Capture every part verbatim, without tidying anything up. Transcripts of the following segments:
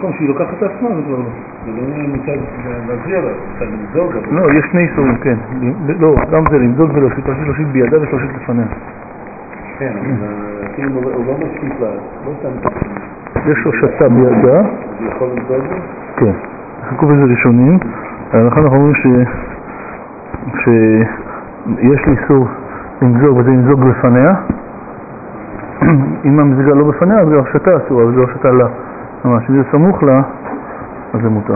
במקום שהיא לוקחת את עצמה, זה כבר לא. זה לא מצד להזריע לה, מצד למזוג. לא, יש שני איסורים, כן. לא, גם זה למזוג ולהושיט, פשוט להושיט בידה ולהושיט לפניה. כן, אבל כאילו הוא לא משקיף לה, לא סתם. יש הושטה בידה. הוא יכול למזוג לה? כן. חכו בזה ראשונים. לכן אנחנו אומרים ש... שיש לי איסור למזוג וזה למזוג בפניה. אם המזיגה לא בפניה, אז זה הושטה אסורה, אבל זה הושטה לה. ממש, אם זה סמוך לה, אז זה מותר.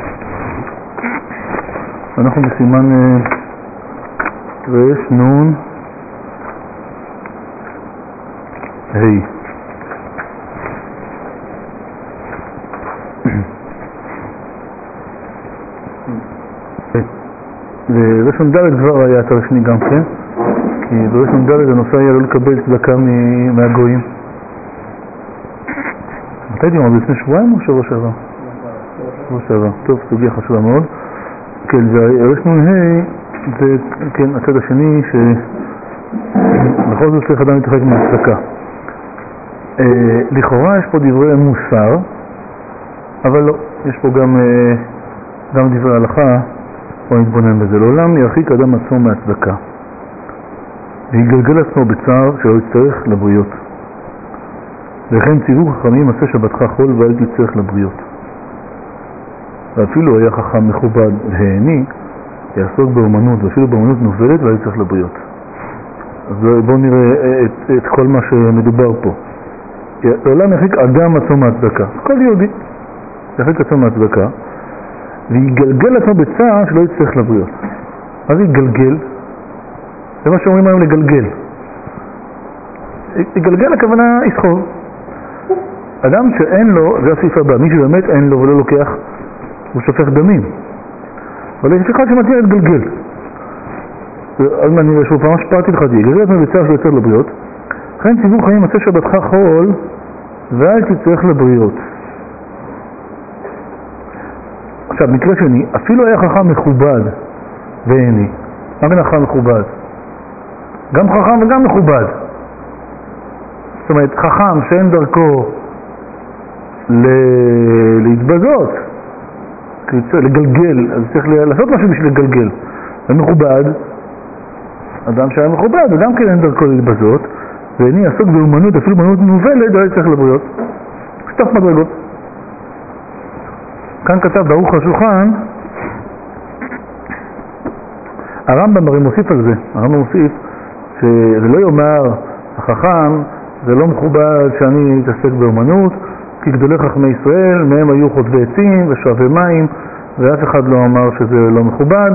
אנחנו בסימן רש, נון, היי. ורשון ד' כבר היה את הרשני גם כן, כי ברשון ד' הנושא היה לא לקבל צדקה מהגויים. מתי דימה? לפני שבועיים או שבוע שעבר? שבוע שעבר. טוב, סוגיה חשובה מאוד. כן, והרשנון ה' זה כן הצד השני שבכל זאת צריך אדם להתרחק מהצדקה. לכאורה יש פה דברי מוסר, אבל לא, יש פה גם גם דברי הלכה. או נתבונן בזה. לעולם ירחיק אדם עצמו מהצדקה ויגלגל עצמו בצער שלא יצטרך לבריות. וכן ציוו חכמים עשה שבתך חול ואל תצטרך לבריות. ואפילו היה חכם מכובד והעני יעסוק באומנות, ואפילו באומנות נובלת ואל תצטרך לבריות. אז בואו נראה את, את כל מה שמדובר פה. לעולם ירחיק אדם עצמו מהצדקה. כל יהודי ירחיק עצמו מהצדקה ויגלגל עצמו בצער שלא יצטרך לבריות. מה זה יגלגל? זה מה שאומרים היום לגלגל. יגלגל הכוונה יסחוב. אדם שאין לו, זה הסעיף הבא, מי שבאמת אין לו ולא לוקח, הוא שופך דמים. אבל יש אחד שמתאים להתגלגל. אז אני רואה שהוא פעם שפעתי לך, יגלגל עצמו בצער שלא יצטרך לבריות. לכן ציוו חיים עשה שבתך חול ואל תצטרך לבריות. עכשיו, מקרה שני, אפילו היה חכם מכובד והעני. מה בין חכם מכובד? גם חכם וגם מכובד. זאת אומרת, חכם שאין דרכו ל- להתבזות, לגלגל, אז צריך לעשות משהו בשביל לגלגל. ומכובד, אדם שהיה מכובד וגם כן אין דרכו להתבזות, והעני עסוק באומנות, אפילו באומנות מובלת, לא צריך לבריות. שטוף מדרגות. כאן כתב ברוך השולחן, הרמב"ם הרי מוסיף על זה, הרמב"ם מוסיף שזה לא יאמר החכם, זה לא מכובד שאני אתעסק באומנות, כי גדולי חכמי ישראל, מהם היו חוטבי עצים ושואבי מים, ואף אחד לא אמר שזה לא מכובד.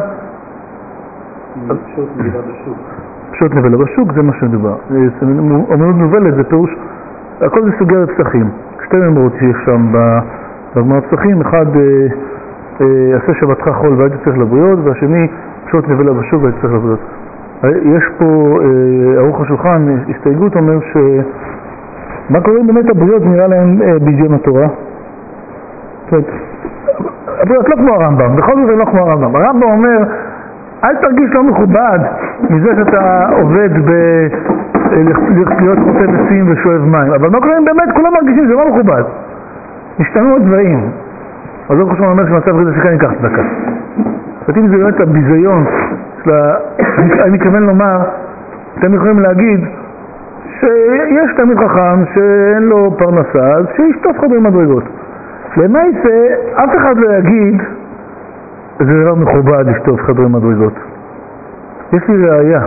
פשוט נבלה בשוק. פשוט נבלה בשוק, זה מה שמדובר. אומנות נובלת זה פירוש, הכל זה סוגי הפסחים. שתי ממרות שיש שם ב... בגמר הפסחים, אחד עשה שבתך חול ואל תצטרך לבריות, והשני פשוט נבלה בשוק ואל תצטרך לבריות. יש פה, ערוך השולחן, הסתייגות אומר ש... מה קורה אם באמת הבריות נראה להם בידיון התורה? זאת אומרת, הבריות לא כמו הרמב"ם, בכל זאת זה לא כמו הרמב"ם. הרמב"ם אומר, אל תרגיש לא מכובד מזה שאתה עובד ב... להיות חוטב עצים ושואב מים. אבל מה קורה אם באמת כולם מרגישים שזה לא מכובד? השתנו הדברים. אז לא חושב אומר שמצב כזה שכאן ייקח צדקה. זאת אומרת, זה באמת הביזיון שלה, אני מתכוון לומר, אתם יכולים להגיד שיש תמיד חכם שאין לו פרנסה, אז שישטוף חדרי מדרגות. למעשה, אף אחד לא יגיד זה לא מכובד לשטוף חדרי מדרגות. יש לי ראייה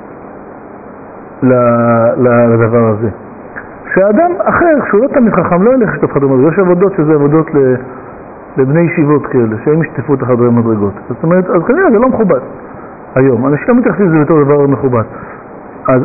לדבר הזה. שהאדם אחר, שהוא לא תמיד חכם, לא ילך לשטוף חדרי מדרגות. יש עבודות שזה עבודות לבני ישיבות כאלה, שהם ישטפו את החדרי מדרגות. זאת אומרת, אז כנראה זה לא מכובד היום. אנשים לא מתייחסים לזה בתור דבר מכובד. אז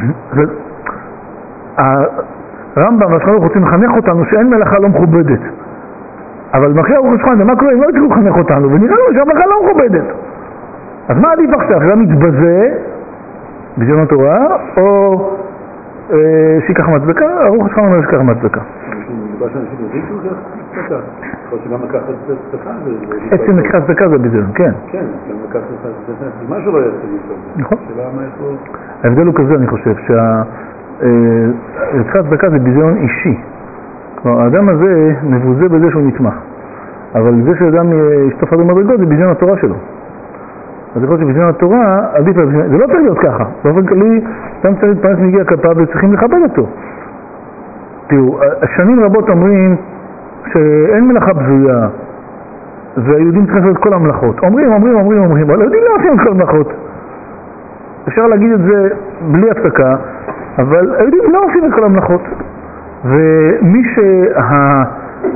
הרמב"ם והשולחן רוצים לחנך אותנו שאין מלאכה לא מכובדת. אבל מלאכה הוא חושכן, ומה קורה אם לא יצטרכו לחנך אותנו? ונראה לו שהמלאכה לא מכובדת. אז מה עדיף עכשיו? שאדם מתבזה בזיון התורה, או שיקח מצדקה? הרוח חושכן אומר שיקח מצדקה. מדובר שאנשים יודעים שהוא לקח צדקה. יכול שגם לקח את צדקה. עצם לקח צדקה זה ביזיון, כן. כן, גם לקח צדקה. זה משהו לא יעשה לי. נכון. שאלה מה יש לו... ההבדל הוא כזה, אני חושב, שלקח צדקה זה ביזיון אישי. כלומר, האדם הזה מבוזה בזה שהוא נתמך. אבל זה שאדם ישטוף על מדרגות זה בזמן התורה שלו. אז יכול להיות שבזמן התורה, עדיף לה, זה לא צריך להיות ככה. באופן כללי, אדם צריך להתפרנס מיגיע כפיו וצריכים לכבד אותו. תראו, שנים רבות אומרים שאין מלאכה בזויה, והיהודים צריכים לעשות את כל המלאכות. אומרים, אומרים, אומרים, אומרים, אבל היהודים לא עושים את כל המלאכות. אפשר להגיד את זה בלי הפסקה, אבל היהודים לא עושים את כל המלאכות. ומי שהאבא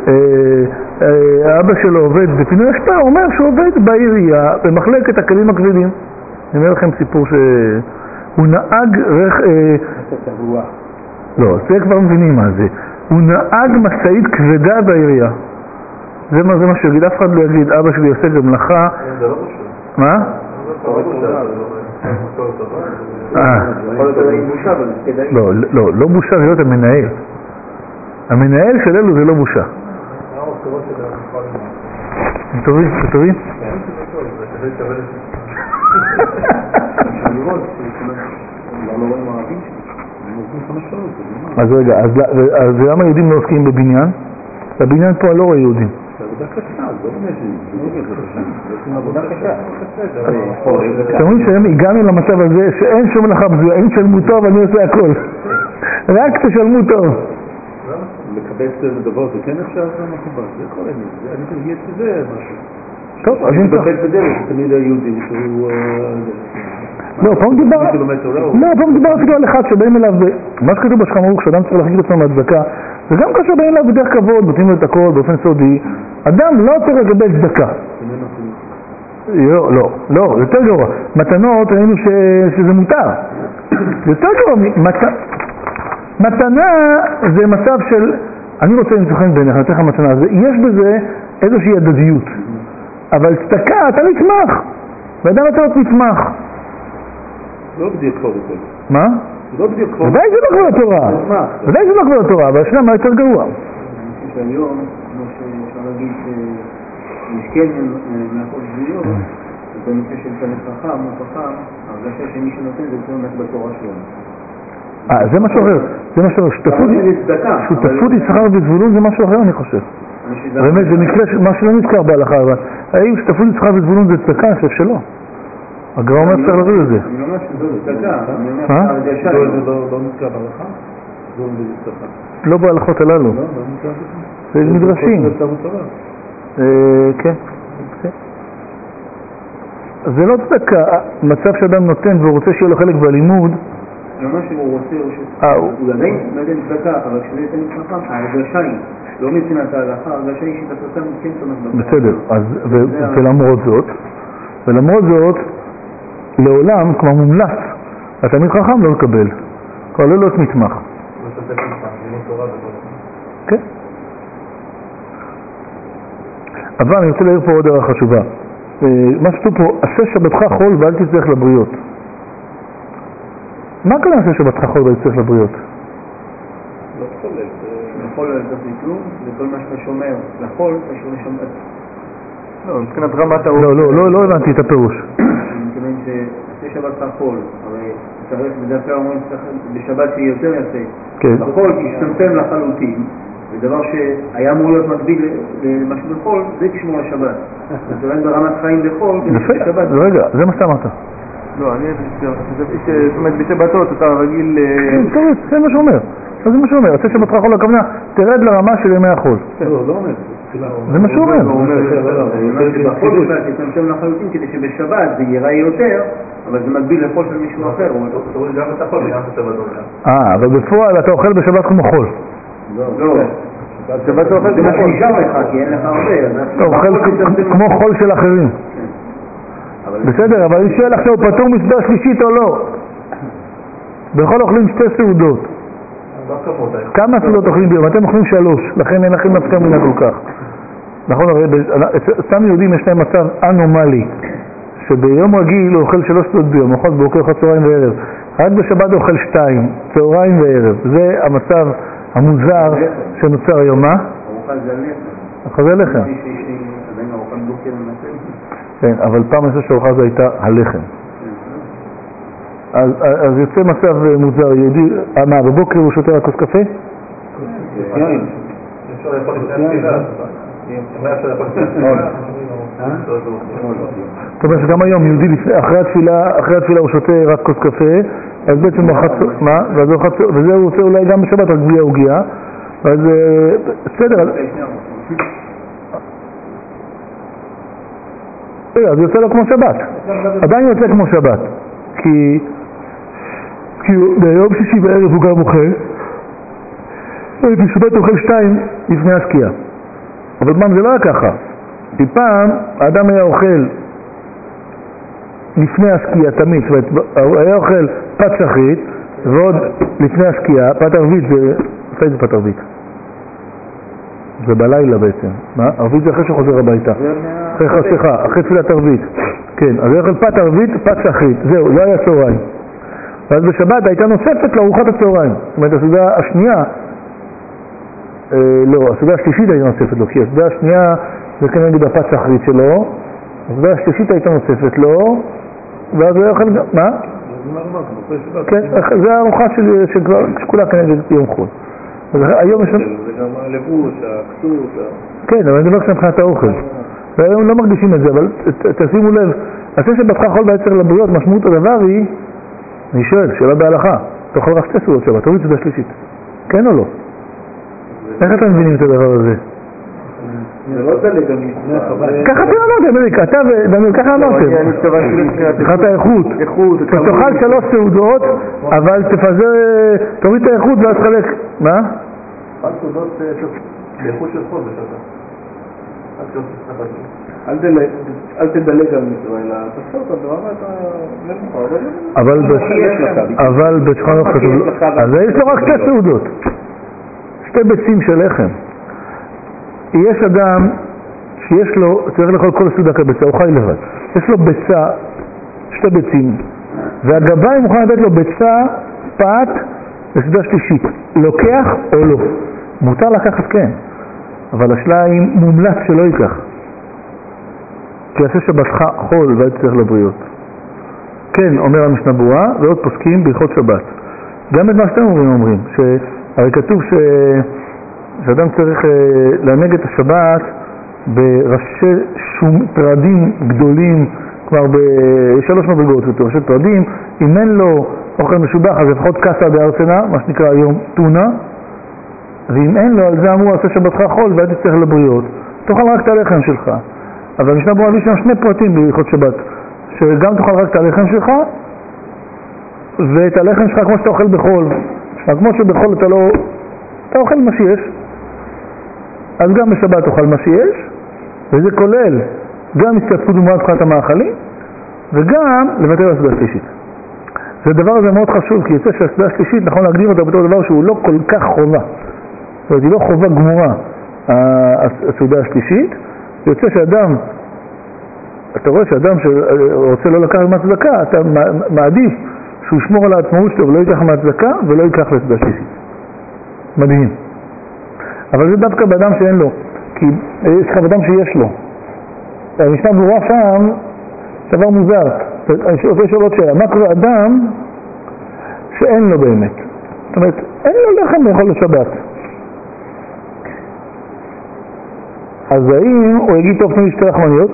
שלו עובד בפינוי אשפה, אומר שהוא עובד בעירייה במחלקת הכלים הכבדים. אני אומר לכם סיפור שהוא נהג רכב... לא, זה כבר מבינים מה זה. הוא נהג משאית כבדה בעירייה. זה מה, זה מה שיגיד, אף אחד לא יגיד, אבא שלי עושה במלאכה. זה לא בושה. מה? לא, לא, לא בושה, זה להיות המנהל. המנהל של אלו זה לא בושה. הם טובים? זה טובים? אז רגע, אז למה יהודים לא עוסקים בבניין? בבניין פה לא רואה יהודים. זה עבודה קשה, זה לא עבודה קשה. אתם אומרים שהיום הגענו למצב הזה שאין שום מלאכה בזויה, אין תשלמו טוב, אני עושה הכל. רק תשלמו טוב. לקבץ דבר זה כן אפשר, זה מכובד, זה כל העניין, אני תגיד שזה משהו. טוב, אז אם כך. לקבץ בדרך, תמיד היהודים שהוא... לא, פה מדובר... לא, פה מדובר אפילו על אחד שבאים אליו, מה שכתוב בשולחן ערוך, שאדם צריך להחזיק את עצמו מהצדקה, וגם כאשר באים אליו בדרך כבוד, נותנים לו את הכל באופן סודי, אדם לא צריך לקבל צדקה. לא, לא, לא, יותר גרוע. מתנות, ראינו שזה מותר. יותר גרוע, מתנה זה מצב של, אני רוצה למצוכן בעיניך, אני אתן לך מתנה, יש בזה איזושהי הדדיות. אבל צדקה, אתה נצמח. ואדם אתה לא נצמח. לא בדיוק כבר יותר. מה? לא בדיוק כבר. ודאי זה לא כבר התורה. ודאי זה לא כבר התורה, אבל השנה מה יותר גרוע? אני חושב שהיום, כמו שאפשר להגיד שמשכן מהחול גבויות, זה בנושא של תלך חכם או חכם, הרגשה שמי שנותן זה יותר נק בתורה שלנו. אה, זה משהו אחר. זה משהו אחר. שותפות יששכר וזבולון זה משהו אחר, אני חושב. באמת, זה מקרה מה שלא נזכר בהלכה, אבל האם שותפות יששכר וזבולון זה צדקה? אני חושב שלא. הגרא אומר צריך להביא את זה. אני אומר שזה צדקה. אני אומר שהרגשה... זה לא נזכר בהלכה? זה לא צדקה. לא בהלכות הללו. לא, לא נזכר זה מדרשים. כן. זה לא צדקה. מצב שאדם נותן והוא רוצה שיהיה לו חלק בלימוד. אני אומר שהוא רוצה, הוא עדיין נותן צדקה, אבל כשזה ייתן חכם, ההרגשה היא, לא מבחינת ההלכה, ההרגשה היא שאתה צדקה כן תומך בתורה. בסדר, ולמרות זאת, ולמרות זאת, לעולם כבר מומלץ, התלמיד חכם לא לקבל, כבר לא להיות מתמח. כן. אבל אני רוצה להעיר פה עוד דבר חשובה. מה שכתוב פה, עשה שבתך חול ואל תצטרך לבריות. מה כאן עשה שבתך חול ואל תצטרך לבריות? לא חולק, לחול לא צריך לכלום, זה כל מה שאתה שומר. לחול, אתה שומר לשומר. לא, מבחינת רמת האור. לא, לא, לא, לא הבנתי את הפירוש. אני מתכוון שעשה שבתך חול, הרי צריך, בדרך כלל אומרים בשבת שיהיה יותר יפה. כן. בחול תשתמתם לחלוטין, ודבר שהיה אמור להיות מקביל למשהו בחול, זה תשמור השבת. אז אולי ברמת חיים בחול, יפה, רגע, זה מה שאתה אמרת. לא, אני חשבתי זאת אומרת, בשבתות אתה רגיל... טוב, זה מה שאומר. זה מה שאומר, עשה שבתך חול הכוונה, תרד לרמה של ימי החול. לא, לא אומר. זה מה שאומר. הוא אומר שבחול אתה תצמצם לחלוטין כדי שבשבת זה ייראה יותר, אבל זה מקביל לחול של מישהו אחר. תוריד גם את החול וגם את השבת. אה, אבל בפועל אתה אוכל בשבת כמו חול. לא. בשבת אתה אוכל כמו חול. שנשאר לך, כי אין לך הרבה. אתה אוכל כמו חול של אחרים. בסדר, אבל אני שואל עכשיו, פטור מסעודה שלישית או לא? בכל אוכלים שתי סעודות. כמה סעודות אוכלים ביום? אתם אוכלים שלוש, לכן אין לכם מפתר מינה כל כך. נכון, הרי סתם יהודים יש להם מצב אנומלי, שביום רגיל הוא אוכל שלוש סעודות ביום, אוכל בוקר, אוכל צהריים וערב. רק בשבת הוא אוכל שתיים, צהריים וערב. זה המצב המוזר שנוצר היום. מה? אוכל זה לחם. אוכל זה לחם. עדיין אוכל בוקר לנצל. כן, אבל פעם אני חושב שהאוכל זה הייתה הלחם. אז, אז יוצא מצב מוזר, יהודי, מה, בבוקר הוא שותה רק כוס קפה? אפשר לאכול לפני התפילה. מה אפשר לאכול לפני התפילה? זאת אומרת שגם היום יהודי אחרי התפילה, אחרי התפילה הוא שותה רק כוס קפה, אז בעצם מה? וזה הוא עושה אולי גם בשבת רק בלי העוגיה, אז בסדר, אז יוצא לו כמו שבת, עדיין יוצא כמו שבת, כי ביום שישי בערב הוא גם אוכל, בשבת אוכל שתיים לפני השקיעה. אבל פעם זה לא היה ככה, כי פעם האדם היה אוכל לפני השקיעה תמיד, זאת אומרת, הוא היה אוכל פת שחרית ועוד לפני השקיעה, פת ערבית זה, אחרי זה פת ערבית זה בלילה בעצם, מה? ערבית זה אחרי שחוזר הביתה, אחרי חשיכה, אחרי תפילת ערבית, כן, אז הוא אוכל פת ערבית, פת שחרית, זהו, לא היה צהריים. ואז בשבת הייתה נוספת לארוחת הצהריים, זאת אומרת, הסעודה השנייה, אה, לא, הסעודה השלישית הייתה נוספת לו, כי הסעודה השנייה זה כנגד הפת שחרית שלו, הסעודה השלישית הייתה נוספת לו, ואז הוא אוכל, מה? כן, זה הארוחה שכולה כנגד יום חול. היום יש... זה גם הלבוש, הכסות... כן, אבל אני מדבר מבחינת האוכל. והיום לא מרגישים את זה, אבל תשימו לב, עשה שבתך חול בעצר לבריות, משמעות הדבר היא, אני שואל, שאלה בהלכה, תאכל רק שתי סעודות שבת, תוריד סעודה שלישית. כן או לא? איך אתם מבינים את הדבר הזה? זה לא דלג גם לפני חבל. ככה אתם אמרתם, דמיק, אתה ודמיק, ככה אמרתם. תחת האיכות. תאכל שלוש סעודות, אבל תפזר, תוריד את האיכות ואז תחלק. מה? רק סעודות באיכות של חול בשבת. אל תדלג על מצווה, אלא תעשה אותה ברמת המנוחה. אבל בשולחן ערוך כתוב, אז יש לו רק שתי סעודות. שתי ביצים של לחם. יש אדם שיש לו, צריך לאכול כל סעודה כביצה, הוא חי לבד. יש לו ביצה, שתי ביצים, והגבאי מוכן לתת לו ביצה, פת וסעודה שלישית. לוקח או לא? מותר לקחת כן, אבל השאלה היא מומלץ שלא ייקח. כי יעשה שבתך חול והייתי צריך לבריאות. כן, אומר המשנה ברורה, ועוד פוסקים בהלכות שבת. גם את מה שאתם אומרים אומרים, שהרי כתוב ש... שאדם צריך לענג את השבת בראשי שום טרדים גדולים, כבר בשלוש מדרגות, ראשי טרדים, אם אין לו אוכל משובח, אז לפחות קסה בארצנה, מה שנקרא היום טונה, ואם אין לו, על זה אמרו, עשה שבתך חול והייתי צריך לבריאות, תאכל רק את הלחם שלך. אבל המשנה ברורה יש שם שני פרטים בהלכות שבת, שגם תאכל רק את הלחם שלך, ואת הלחם שלך כמו שאתה אוכל בחול. כמו שבחול אתה לא... אתה אוכל מה שיש, אז גם בשבת תאכל מה שיש, וזה כולל גם השתתפות במועד פחת המאכלים, וגם לבטל הסעודה השלישית. זה הדבר הזה מאוד חשוב, כי יוצא שהסעודה השלישית נכון להגדיר אותה בתור דבר שהוא לא כל כך חובה. זאת אומרת, היא לא חובה גמורה, הסעודה השלישית. יוצא שאדם, אתה רואה שאדם שרוצה לא לקחת מהצדקה, אתה מעדיף שהוא ישמור על העצמאות שלו ולא ייקח מהצדקה ולא ייקח לסעודה השלישית. מדהים. אבל זה דווקא באדם שאין לו, כי יש לך באדם שיש לו. המשנה ברורה שם, דבר מוזר. אני רוצה לשאול עוד שאלה, מה קורה אדם שאין לו באמת? זאת אומרת, אין לו לחם לאכול לשבת. אז האם הוא יגיד טוב תמיד שתי לחמניות,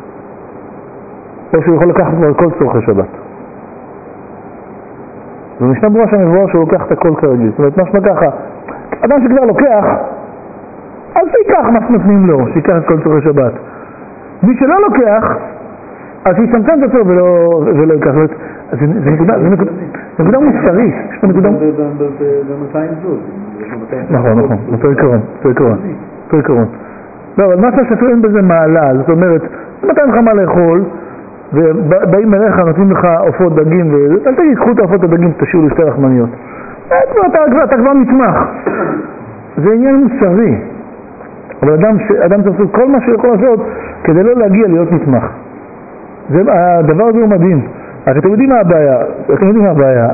או שהוא יכול לקחת כבר כל צורכי שבת? ומשנה ברורה שם מבואר שהוא לוקח את הכל כרגיל. זאת אומרת, משמע ככה, אדם שכבר לוקח, אז שיקח מה שנותנים לו, שיקח את כל צורכי שבת. מי שלא לוקח, אז שיצמצם את עצמו ולא, ולא ייקח. זה, זה נקודה, זה נקודה, זה נקודה מוסרית. יש פה נקודה... במאתיים זוז. נכון, נכון, אותו עיקרון, אותו עיקרון, אותו עיקרון. לא, אבל מה שאתה אין בזה מעלה, זאת אומרת, נתן לך מה לאכול, ובאים אליך, נותנים לך עופות דגים, ואל תגיד, קחו את העופות הדגים, תשאירו לשתי לחמניות. אתה כבר נתמך. זה עניין מוסרי. אבל אדם, אדם צריך לעשות כל מה שיכול לעשות כדי לא להגיע להיות נתמך. זה, הדבר הזה הוא מדהים. אתם יודעים מה הבעיה? אתם יודעים מה הבעיה?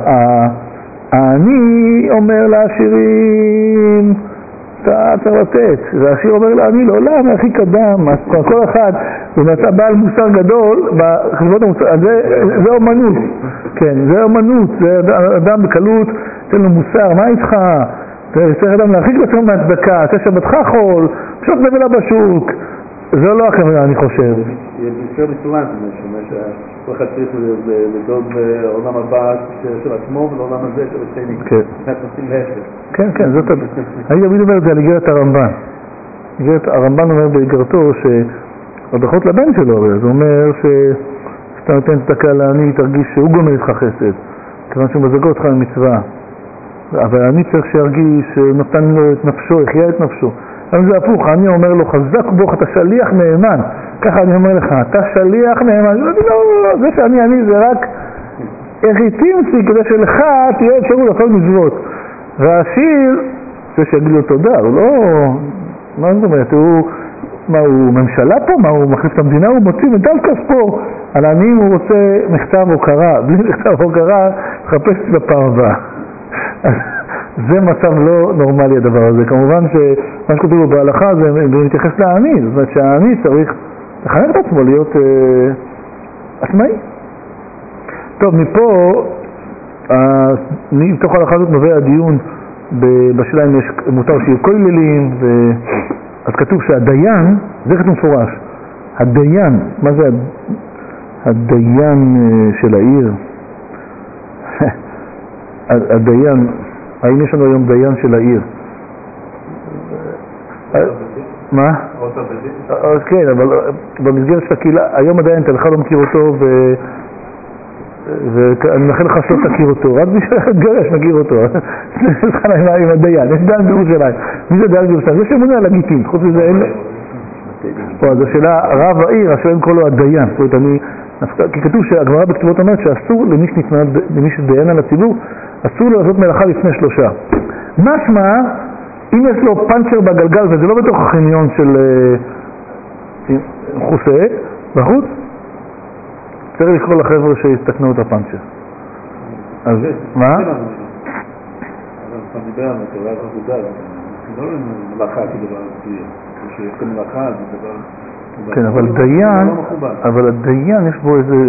אני אומר לעשירים, אתה צריך לתת. והעשיר אומר לעני, לא, למה, הכי קדם. כל אחד, הוא נעשה בעל מוסר גדול, בחשבות המוסר, זה, זה אומנות. כן, זה אומנות. זה אדם בקלות, תן לו מוסר, מה איתך? צריך אדם להרחיק לעצמו מהצדקה, עשה שבתך חול, פשוט נבלה בשוק. זו לא הכוונה, אני חושב. יותר מסומן, שכל אחד צריך לדאוג בעולם הבא של עצמו ולעולם הזה של השני. כן. כן, כן, זאת... אני תמיד אומר את זה על איגרת הרמב"ן. הרמב"ן אומר באיגרתו שהברכות לבן שלו, אז הוא אומר שאתה נותן צדקה לעני, תרגיש שהוא גומל איתך חסד, כיוון שהוא מזגו אותך במצווה. אבל אני צריך שירגיש שנותן לו את נפשו, יחיה את נפשו. אבל זה הפוך, אני אומר לו, חזק בוך, אתה שליח נאמן. ככה אני אומר לך, אתה שליח נאמן. לא, לא, זה שאני אני זה רק אריטימצי, כדי שלך תהיה אפשרות לעשות מצוות. והעשיר, זה שיגיד לו תודה, הוא לא... מה זאת אומרת, הוא... מה, הוא ממשלה פה? מה, הוא מחליף את המדינה? הוא מוציא מדל כספו. על העניים הוא רוצה מכתב הוקרה. בלי מכתב הוקרה, חפש בפעם הבאה. זה מצב לא נורמלי הדבר הזה. כמובן שמה שכתוב בהלכה זה מתייחס לעני. זאת אומרת שהעני צריך לחנך את עצמו להיות אה, עצמאי. טוב, מפה, אה, מתוך ההלכה הזאת נובע הדיון בשאלה אם יש מותר שיהיו כוללים, ו... אז כתוב שהדיין, זה כתוב מפורש, הדיין, מה זה הדיין של העיר? הדיין, האם יש לנו היום דיין של העיר? מה? אז כן, אבל במסגרת של הקהילה, היום הדיין, אתה לך לא מכיר אותו, ו... ואני מאחל לך שלא תכיר אותו, רק בשביל גרש מכיר אותו. יש לך נעימה עם הדיין, יש דיין בירושלים. מי זה דיין בירושלים? זה שמונה על הגיטין, חוץ מזה אין... אז השאלה, רב העיר, השאלה קורא לו הדיין. זאת אומרת, אני... כי כתוב שהגמרא בכתובות אומרת שאסור למי שדיין על הציבור, אסור לו לעשות מלאכה לפני שלושה. משמע, אם יש לו פנצ'ר בגלגל, וזה לא בתוך החניון של חוסה, בחוץ, צריך לקרוא לחבר'ה שיסתכנו את הפנצ'ר. אז מה? אבל אתה מדבר על התורה עבודה, לא מלאכה כדבר מסוים. כשיש כאן מלאכה זה דבר... כן, אבל דיין, אבל הדיין יש בו איזה...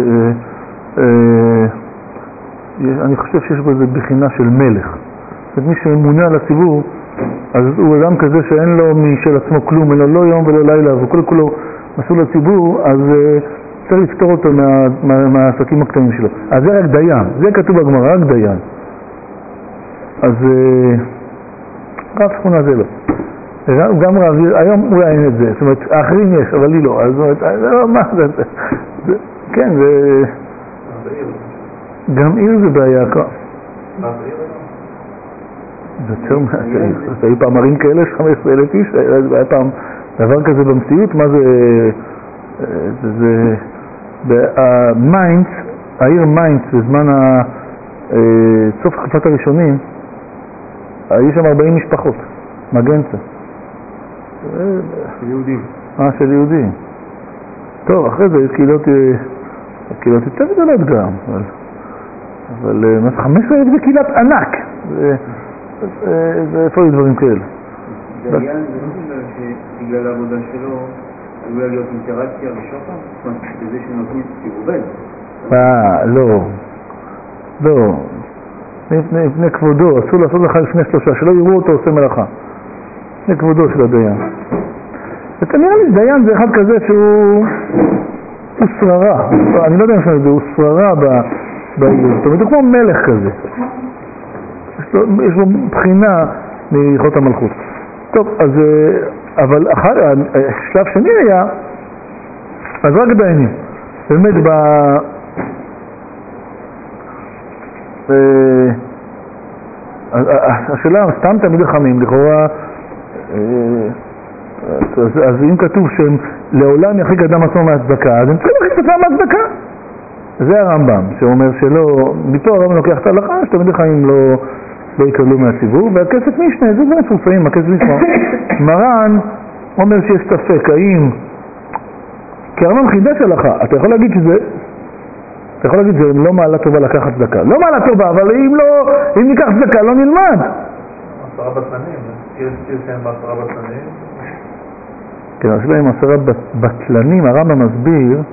אני חושב שיש בו איזה בחינה של מלך. זאת אומרת, מי שממונה על הציבור, אז הוא אדם כזה שאין לו משל עצמו כלום, אין לו לא יום ולא לילה, וכל כולו מסור לציבור, אז... צריך לפתור אותו מה, מה, מהעסקים הקטנים שלו. אז זה רק דיין, זה כתוב בגמרא, רק דיין. אז רב שכונה זה לא. גם רב, היום אולי אין את זה, זאת אומרת, האחרים יש, אבל לי לא. אז זאת אומרת, לא, מה זה? זה כן, זה... גם עיר זה בעיה. מה זה עיר? זה יותר מעט. היו פעם ערים כאלה, חמש עשרה אלף איש, היה פעם דבר כזה במציאות, מה זה... זה... זה... במיינץ, העיר מיינץ, בזמן סוף תקופת הראשונים, היו שם ארבעים משפחות, מגנצה. של יהודים. אה, של יהודים. טוב, אחרי זה יש קהילות, קהילות יותר גדולות גם, אבל, אבל חמש עשרה אלף זה קהילת ענק. זה איפה היו דברים כאלה? דיין זה לא שבגלל העבודה שלו, עלולה להיות אינטראקציה ושוחר? זאת אומרת, בזה שנותנים כעובד? אה, לא. לא. לפני כבודו, אסור לעשות לך לפני שלושה, שלא יראו אותו עושה מלאכה. לפני כבודו של הדיין. ואתה נראה לי, דיין זה אחד כזה שהוא... הוא שררה. אני לא יודע אם זה, הוא שררה בעיר. זאת אומרת, הוא כמו מלך כזה. יש לו, יש לו בחינה מיכות המלכות. טוב, אז... אבל אחר, שלב שני היה, אז רק דיינים. באמת, ב... השאלה, סתם תמיד חכמים, לכאורה, אז אם כתוב שהם לעולם יחריק אדם עצמו מהצדקה, אז הם צריכים להחריק את עצמם מהצדקה. זה הרמב"ם, שאומר שלא, מפה הרמב"ם לוקח את ההלכה, שתמיד חיים לא... לא יקבלו מהציבור, והכסף משנה, זה זה מפורסמים, הכסף משנה. מרן אומר שיש ספק, האם... כי הרמב"ם חידש הלכה, אתה יכול להגיד שזה... אתה יכול להגיד שזה לא מעלה טובה לקחת צדקה. לא מעלה טובה, אבל אם לא... אם ניקח צדקה, לא נלמד. עשרה בטלנים, יש שהם בעשרה בטלנים. כן, השאלה עם עשרה בטלנים, הרמב"ם מסביר...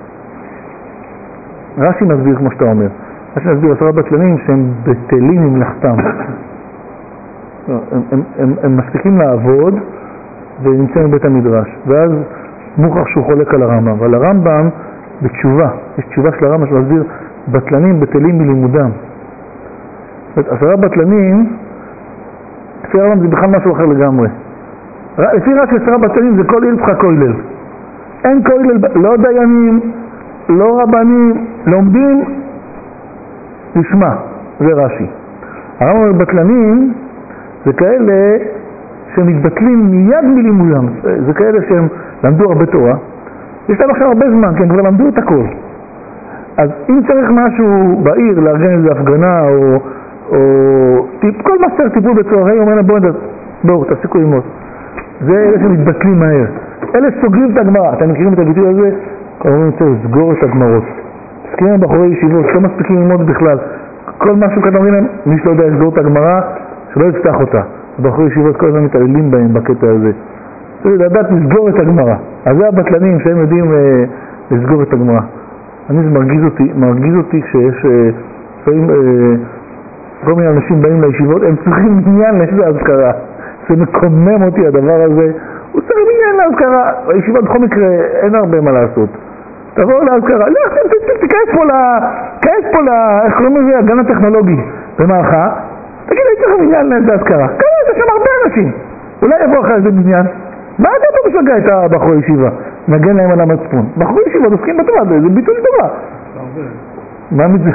רש"י מסביר כמו שאתה אומר. מה שנסביר עשרה בטלנים שהם בטלים ממלאכתם. הם, הם, הם, הם מספיקים לעבוד ונמצאים בבית המדרש, ואז מוכח שהוא חולק על הרמב"ם, אבל הרמב"ם בתשובה, יש תשובה של הרמב"ם שמסביר בטלנים בטלים מלימודם. עשרה בטלנים, לפי הרמב"ם זה בכלל משהו אחר לגמרי. לפי רש"י עשרה בטלנים זה כל הלכות כולל. אין כולל, לא דיינים, לא רבנים, לומדים לשמה, זה רש"י. הרמב"ם בטלנים זה כאלה שמתבטלים מיד מלימודם, זה כאלה שהם למדו הרבה תורה, יש להם עכשיו הרבה זמן, כי הם כבר למדו את הכל. אז אם צריך משהו בעיר, לארגן איזו הפגנה או, או טיפ, כל מה שצריך טיפול בצוהרי, אומר להם בואו בואו, תפסיקו ללמוד. זה אלה שמתבטלים מהר. אלה סוגרים את הגמרא, אתם מכירים את הביטוי הזה? כל הזמן צריך לסגור את הגמרות. מסכימים עם בחורי ישיבות, לא מספיקים ללמוד בכלל. כל משהו כאן אומרים להם, מי שלא יודע לסגור את הגמרא, שלא יפתח אותה. בחורי ישיבות כל הזמן מתעללים בהם בקטע הזה. זה לדעת לסגור את הגמרא. אז זה הבטלנים שהם יודעים אה, לסגור את הגמרא. אני זה מרגיז אותי, מרגיז אותי כשיש אה, לפעמים, אה, כל מיני אנשים באים לישיבות, הם צריכים עניין לאיזה אזכרה. זה מקומם אותי הדבר הזה. הוא צריך עניין לאזכרה. בישיבות בכל מקרה אין הרבה מה לעשות. תבואו לאזכרה. לא, תיכנס פה ל... תיכנס פה ל... איך קוראים לזה? הגן הטכנולוגי. במערכה. תגיד, אני צריך עניין לאיזה אזכרה. כמה יש שם הרבה אנשים. אולי יבוא אחרי איזה בניין. מה אתה פה משגע את הבחורי ישיבה? נגן להם על המצפון. בחורי ישיבה דופקים בתורה, זה ביטוי טובה. מה מצווה?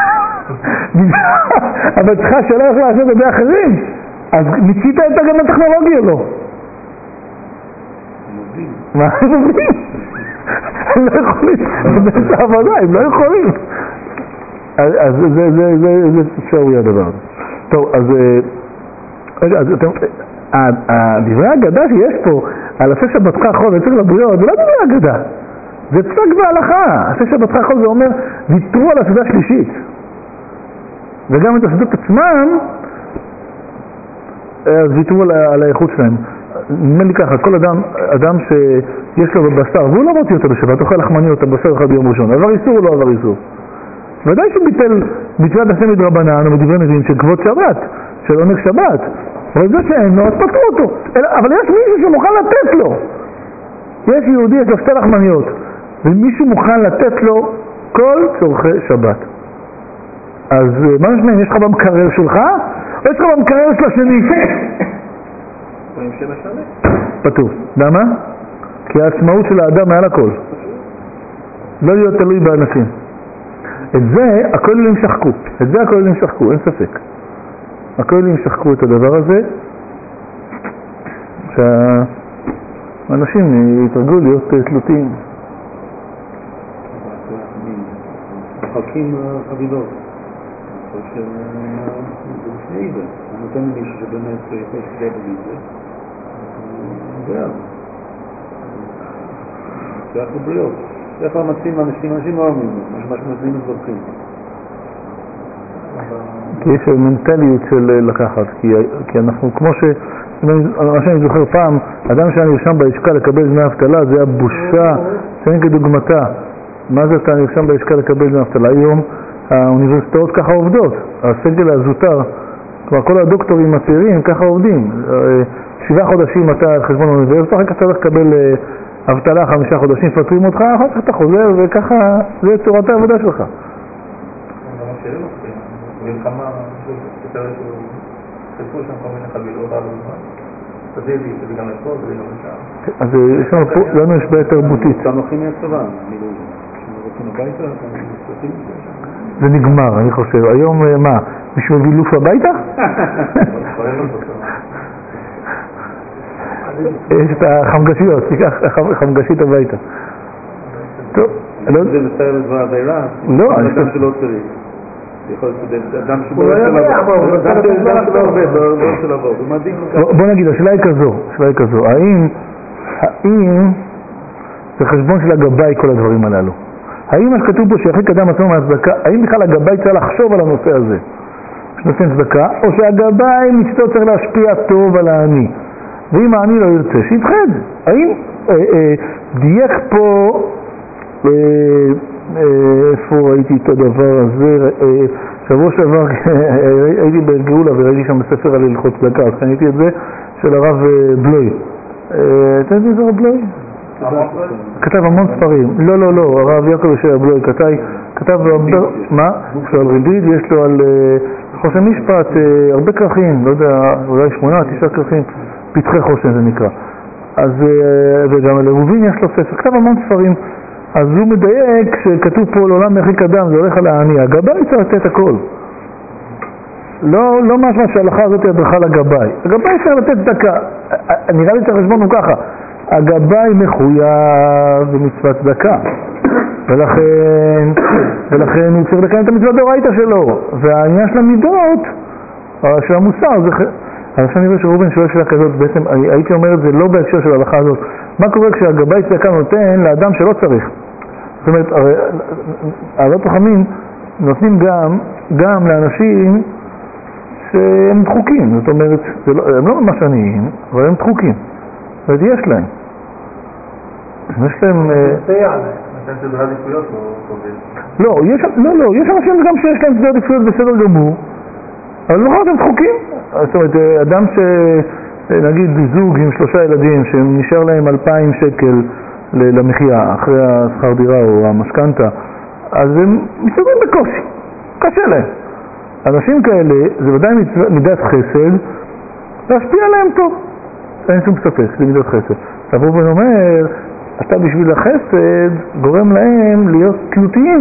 אבל צריכה שלא יכולה לעשות את זה אחרים. אז מיצית את הגן הטכנולוגי או לא? מה הם עובדים? הם לא יכולים. זה עבודה, הם לא יכולים. אז זה שעוי הדבר הזה. טוב, אז רגע, אז אתם... הדברי האגדה שיש פה על עשה שבתך חול וצריך לבריות, זה לא דברי אגדה, זה פסק בהלכה. עשה שבתך חול זה אומר ויתרו על הסעודה שלישית, וגם את הסעודות עצמם אז ויתרו על, על האיכות שלהם. נדמה לי ככה, כל אדם, אדם שיש לו בבשר והוא לא מוציא אותו בשבת, אוכל לחמניות הבשר אחד ביום ראשון, עבר איסור או לא עבר איסור? ודאי שביטל מצוות עשה מדרבנן או מדברי נביאים של כבוד שבת, של עונג שבת, אבל זה שאין לו, אז פתרו אותו. אבל יש מישהו שמוכן לתת לו. יש יהודי, יש לו שתי לחמניות, ומישהו מוכן לתת לו כל צורכי שבת. אז מה משמעים? יש לך במקרר שלך? או יש לך במקרר של השני? פתור. למה? כי העצמאות של האדם מעל הכל. לא להיות תלוי באנשים. את זה הכוללים שחקו. את זה הכוללים שחקו, אין ספק. הכוללים שחקו את הדבר הזה, שהאנשים יתרגלו להיות תלותיים. מחלקים חבילות. אני חושב שזה לפני עיוור. אני נותן למישהו שבאמת יכול להשתגע בזה. זה זה היה לבריאות. זה כבר מציעים אנשים, אנשים לא אומרים, מה שמציעים מבורכים. כי יש מנטליות של לקחת, כי, כי אנחנו כמו ש... מה שאני זוכר פעם, אדם שהיה נרשם בלשכה לקבל דמי אבטלה, זה היה בושה, שאין כדוגמתה. מה זה אתה נרשם בלשכה לקבל דמי אבטלה? היום האוניברסיטאות ככה עובדות, הסגל הזוטר, כבר כל הדוקטורים הצעירים ככה עובדים. שבעה חודשים אתה על חשבון האוניברסיטה, אחר כך אתה הולך לקבל אבטלה חמישה חודשים, פטרים אותך, אחר כך אתה חוזר, וככה זה צורת העבודה שלך. מלחמה, יותר שהוא חלפו שם כל מיני חבילות על הזמן. תזיל לי, זה גם לפה, זה גם לשם. אז יש לנו פה, לנו יש בעיה תרבותית. אתה נוחים מהצבא, אני לא יודע. כשנרוצים הביתה, אתה מסתכלים את זה. זה נגמר, אני חושב. היום מה? מישהו מביא לוף הביתה? יש את החמגשיות, תיקח חמגשית הביתה. טוב. זה מסתכל לדבר עבירה? לא, אני חושב שלא צריך. יכול להיות אדם שלא עובד, לא רוצה לעבוד, הוא מדהים. בוא נגיד, השאלה היא כזו, השאלה היא כזו, האם, האם זה חשבון של הגבאי כל הדברים הללו? האם מה שכתוב פה שיחליק אדם עצמו מהצדקה, האם בכלל הגבאי צריך לחשוב על הנושא הזה, שנותן צדקה, או שהגבאי מצטו צריך להשפיע טוב על העני, ואם העני לא ירצה, שיתחד. האם דייק פה... איפה ראיתי את הדבר הזה, שבוע שעבר הייתי בגאולה וראיתי שם בספר על הלכות צדקה, אז קניתי את זה של הרב בלוי. אתה יודע איזה הרב בלוי? כתב המון ספרים. לא, לא, לא, הרב יעקב ישעיה בלוי כתב, כתב מה? יש לו על ריבית, יש לו על חושן משפט, הרבה כרכים, לא יודע, אולי שמונה, תשעה כרכים, פתחי חושן זה נקרא. אז, וגם לרובין יש לו ספר, כתב המון ספרים. אז הוא מדייק שכתוב פה לעולם ירחיק אדם, זה הולך על העני. הגבאי צריך לתת הכל. לא, לא משמע שההלכה הזאת היא הדרכה לגבאי. הגבאי צריך לתת צדקה. נראה לי צריך לשמוע ככה. הגבאי מחויב במצוות צדקה. ולכן, ולכן הוא צריך לקיים את המצוות דאורייתא שלו. והעניין של המידות, של המוסר, זה... אז אני רואה שרובן שואל שאלה כזאת, בעצם הייתי אומר את זה לא בהקשר של ההלכה הזאת. מה קורה כשהגבאי צדקה נותן לאדם שלא צריך? זאת אומרת, הרי חכמים נותנים גם, גם לאנשים שהם דחוקים. זאת אומרת, לא, הם לא ממש עניים, אבל הם דחוקים. זאת אומרת, יש להם. יש להם... אתם סדר עדיפויות או חובל? לא, לא, לא, יש אנשים גם שיש להם סדר עדיפויות בסדר גמור, אבל לא הם דחוקים. זאת אומרת, אדם ש... נגיד זוג עם שלושה ילדים שנשאר להם אלפיים שקל למחיה אחרי השכר דירה או המשכנתה, אז הם מסתובבים בקושי, קשה להם. אנשים כאלה, זה ודאי מידת חסד, להשפיע עליהם טוב. אין שום ספק, זה מידת חסד. אבל הוא אומר, אתה בשביל החסד גורם להם להיות תלותיים.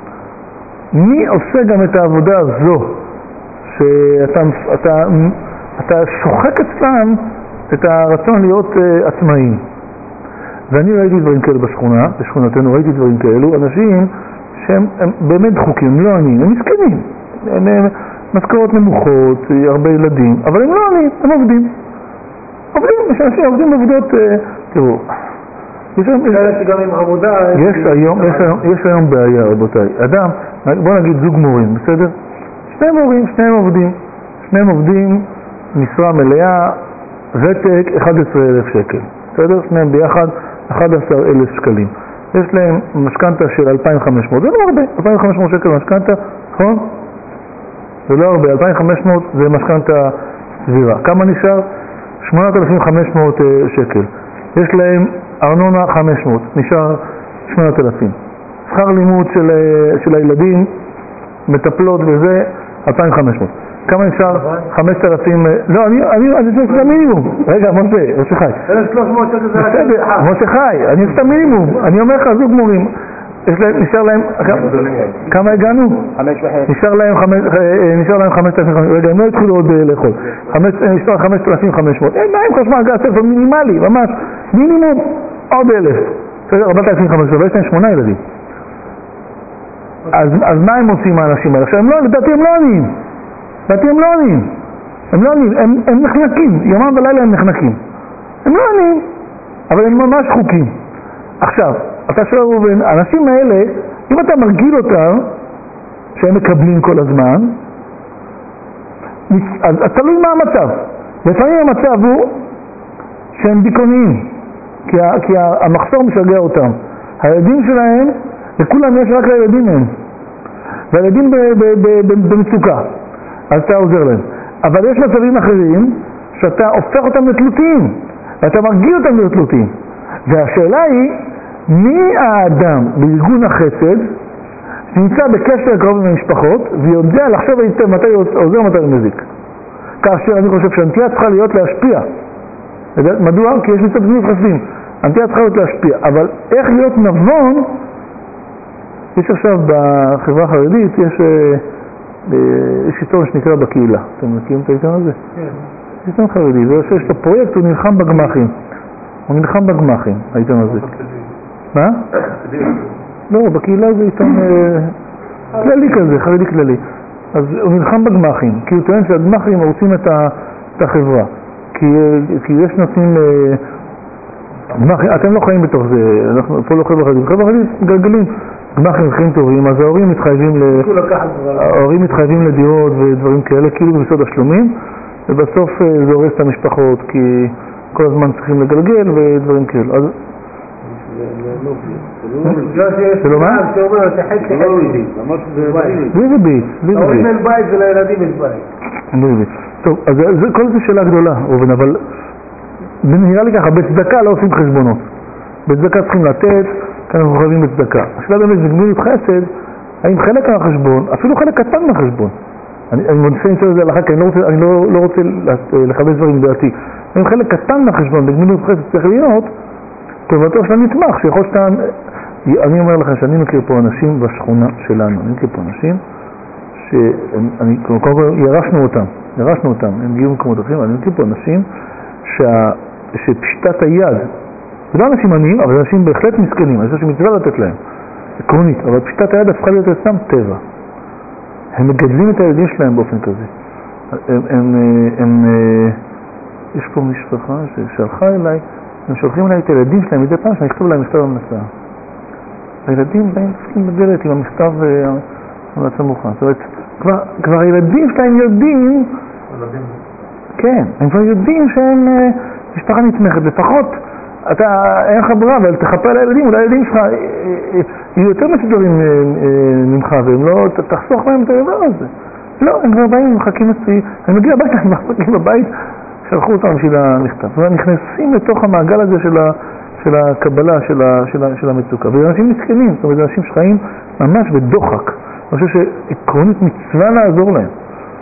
מי עושה גם את העבודה הזו שאתה אתה, אתה שוחק אצלם את הרצון להיות uh, עצמאים? ואני ראיתי דברים כאלה בשכונה, בשכונתנו ראיתי דברים כאלו, אנשים שהם באמת דחוקים, לא עניים, הם מסכנים, הם, הם משכורות נמוכות, הרבה ילדים, אבל הם לא עניים, הם עובדים. עובדים, יש אנשים עובדים בעבודות, uh, תראו, יש גם עם עבודה... יש היום, יש היום, יש היום בעיה, רבותיי. אדם, בוא נגיד זוג מורים, בסדר? שני מורים, שניהם עובדים, שניהם עובדים, משרה מלאה, ותק אחד עשר אלף שקל. בסדר? שניהם ביחד אחד עשר אלף שקלים. יש להם משכנתה של אלפיים וחמש מאות, זה לא הרבה, אלפיים וחמש מאות שקל משכנתה, נכון? זה לא הרבה, אלפיים וחמש מאות זה משכנתה סבירה. כמה נשאר? שמונת אלפים וחמש מאות שקל. יש להם ארנונה חמש מאות, נשאר שמונת אלפים. שכר לימוד של, של הילדים, מטפלות וזה, אלפיים וחמש מאות. כמה נשאר? חמשת אלפים... לא, אני עושה את המינימום. רגע, משה, משה חי. אלף שלוש מאות שקל זה רק... בסדר, משה חי, אני עושה את המינימום. אני אומר לך, זוג מורים. נשאר להם... כמה הגענו? נשאר להם חמשת אלפים וחמש מאות. רגע, הם לא התחילו עוד לאכול. נשאר חמשת אלפים וחמש מאות. אין להם חשמל, גז, ספר מינימלי, ממש. מינימום, עוד אלף. בסדר, ארבעת אלפים וחמש מאות, ויש להם שמונה ילדים. אז מה הם עושים האנשים האלה? עכשיו, לדעתי הם לא עניים. לדעתי הם לא עניים. הם לא עניים, הם נחנקים. יומם ולילה הם נחנקים. הם לא עניים, אבל הם ממש חוקים. עכשיו, אתה שואל ראובן, האנשים האלה, אם אתה מרגיל אותם, שהם מקבלים כל הזמן, אז תלוי מה המצב. לפעמים המצב הוא שהם דיכאוניים, כי, כי המחסור משגע אותם. הילדים שלהם, לכולם יש רק לילדים מהם. והילדים במצוקה, אז אתה עוזר להם. אבל יש מצבים אחרים שאתה הופך אותם לתלותיים, ואתה מרגיל אותם להיות תלותיים. והשאלה היא, מי האדם בארגון החסד שנמצא בקשר קרוב עם המשפחות ויודע לחשוב היטב מתי עוזר ומתי מזיק? כאשר אני חושב שהנטייה צריכה להיות להשפיע. מדוע? כי יש מצד גמילות חסדים. הנטייה צריכה להיות להשפיע. אבל איך להיות נבון? יש עכשיו בחברה החרדית, יש, יש עיתון שנקרא בקהילה. אתם מכירים את העיתון הזה? כן. יש עיתון חרדי, זה שיש לו פרויקט, הוא נלחם בגמחים. הוא נלחם בגמחים, העיתון הזה. מה? לא, בקהילה זה עיתון כללי כזה, חרדי כללי. אז הוא נלחם בגמחים, כי הוא טוען שהגמחים רוצים את החברה. כי יש נותנים... אתם לא חיים בתוך זה, אנחנו פה לא חיים בחרדים. חיים בחרדים גלגלים, גמחים חיים טובים, אז ההורים מתחייבים ההורים מתחייבים לדירות ודברים כאלה, כאילו בסוד השלומים, ובסוף זה הורס את המשפחות, כי כל הזמן צריכים לגלגל ודברים כאלה. זה לא מה? שאומר, תחד זה לא ריבית, ממש זה בית. בלי ריבית, בלי ההורים ריבית. אין בית ולילדים יש בית. בלי ריבית. טוב, אז זה- כל זה שאלה גדולה, ראובן, אבל נראה לי ככה, בצדקה לא עושים חשבונות. בצדקה צריכים לתת, כאן אנחנו חייבים בצדקה. השאלה באמת, בגמילות חסד, האם חלק מהחשבון, אפילו חלק קטן מהחשבון, אני אני מנסה למצוא את זה הלכה, כי אני לא רוצה, אני לא, לא רוצה לחבר דברים בדעתי. האם חלק קטן מהחשבון בגמילות חסד צריך להיות, טובתו של הנתמך, שיכול שאתה... אני אומר לכם שאני מכיר פה אנשים בשכונה שלנו, אני מכיר פה אנשים שאני, קודם כל ירשנו אותם, ירשנו אותם, הם הגיעו ממקומות אחרים, אני מכיר פה אנשים שה, שפשיטת היד, זה לא אנשים עניים, אבל אנשים בהחלט מסכנים, אני חושב שמצווה לתת להם, עקרונית, אבל פשיטת היד הפכה להיות אצלם טבע. הם מגדלים את הילדים שלהם באופן כזה. הם, הם, הם, יש פה משפחה ששלחה אליי, הם שולחים אליי את הילדים שלהם מדי פעם שאני אכתוב להם מכתב המלצה. הילדים באים דופקים בדלת עם המכתב המלצה מוכן. זאת אומרת, כבר, כבר הילדים שלהם יודעים, כן, הם כבר יודעים שהם משפחה נתמכת, לפחות אתה, אין לך ברירה, אבל תחפה על הילדים, אולי הילדים שלך יהיו יותר מסודרים ממך, והם לא, תחסוך מהם את הדבר הזה. לא, הם כבר באים, מחכים אצלי, הם מגיעים הביתה, הם מחכים בבית, שלחו אותם בשביל המכתב. והם נכנסים לתוך המעגל הזה של, ה, של הקבלה, של, ה, של, ה, של המצוקה. וזה אנשים מסכנים, זאת אומרת, זה אנשים שחיים ממש בדוחק. אני חושב שעקרונית מצווה לעזור להם.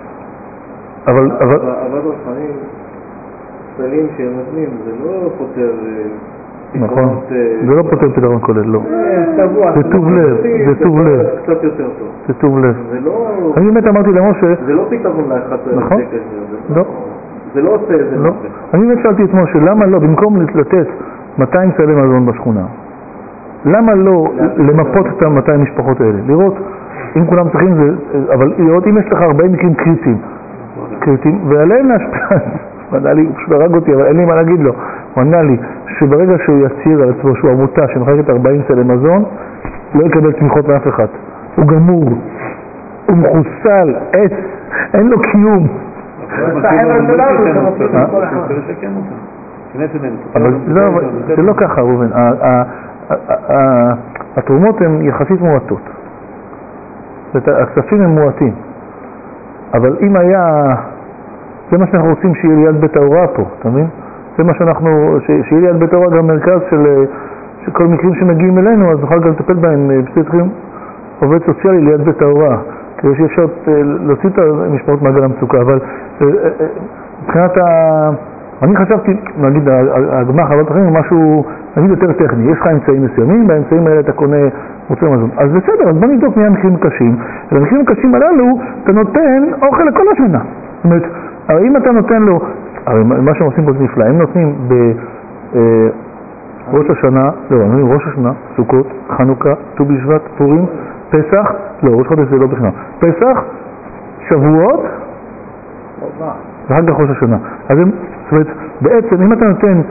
אבל, אבל... אבל בפנים, כללים שהם נותנים, זה לא פותר... נכון, זה לא פותר פתרון כולל, לא. זה טוב לב, זה טוב לב. קצת יותר טוב. זה טוב לב. זה לא... אני באמת אמרתי למשה... זה לא פתרון לאחת... נכון? לא. זה לא עושה את זה. לא. אני באמת שאלתי את משה, למה לא, במקום לתת מאתיים סלי מזון בשכונה, למה לא למפות את ה-מאתיים משפחות האלה? לראות, אם כולם צריכים זה... אבל לראות אם יש לך ארבעים מקרים קריטיים. קריטיים, ועליהם להשפיע... הוא ענה לי, הוא פשוט הרג אותי, אבל אין לי מה להגיד לו. הוא ענה לי שברגע שהוא יציר על עצמו שהוא עמותה שמחלקת ארבעים סלי מזון, לא יקבל תמיכות מאף אחד. הוא גמור, הוא מחוסל, עץ, אין לו קיום. אבל זה לא ככה, ראובן. התרומות הן יחסית מועטות. הכספים הם מועטים. אבל אם היה... זה מה שאנחנו רוצים שיהיה ליד בית ההוראה פה, אתה מבין? זה מה שאנחנו, שיהיה ליד בית ההוראה גם מרכז של, של כל מקרים שמגיעים אלינו, אז נוכל גם לטפל בהם, צריכים עובד סוציאלי ליד בית ההוראה, כדי שאפשר להוציא את המשפחות מעגל המצוקה, אבל מבחינת ה... אני חשבתי, נגיד, הגמח, אבל תכנים הוא משהו, נגיד יותר טכני, יש לך אמצעים מסוימים, באמצעים האלה אתה קונה מוצרי מזון. אז בסדר, אז בוא נבדוק מי המקרים קשים, ובמקרים הקשים הללו אתה נותן אוכל לכל השנה. זאת אומרת, הרי אם אתה נותן לו, הרי מה שהם עושים פה זה נפלא, הם נותנים בראש השנה, לא, הם נותנים ראש השנה, סוכות, חנוכה, ט"ו בשבט, פורים, פסח, לא, ראש חודש זה לא בכלל, פסח, שבועות, ואחר כך ראש השנה. אז הם, זאת אומרת, בעצם אם אתה נותן,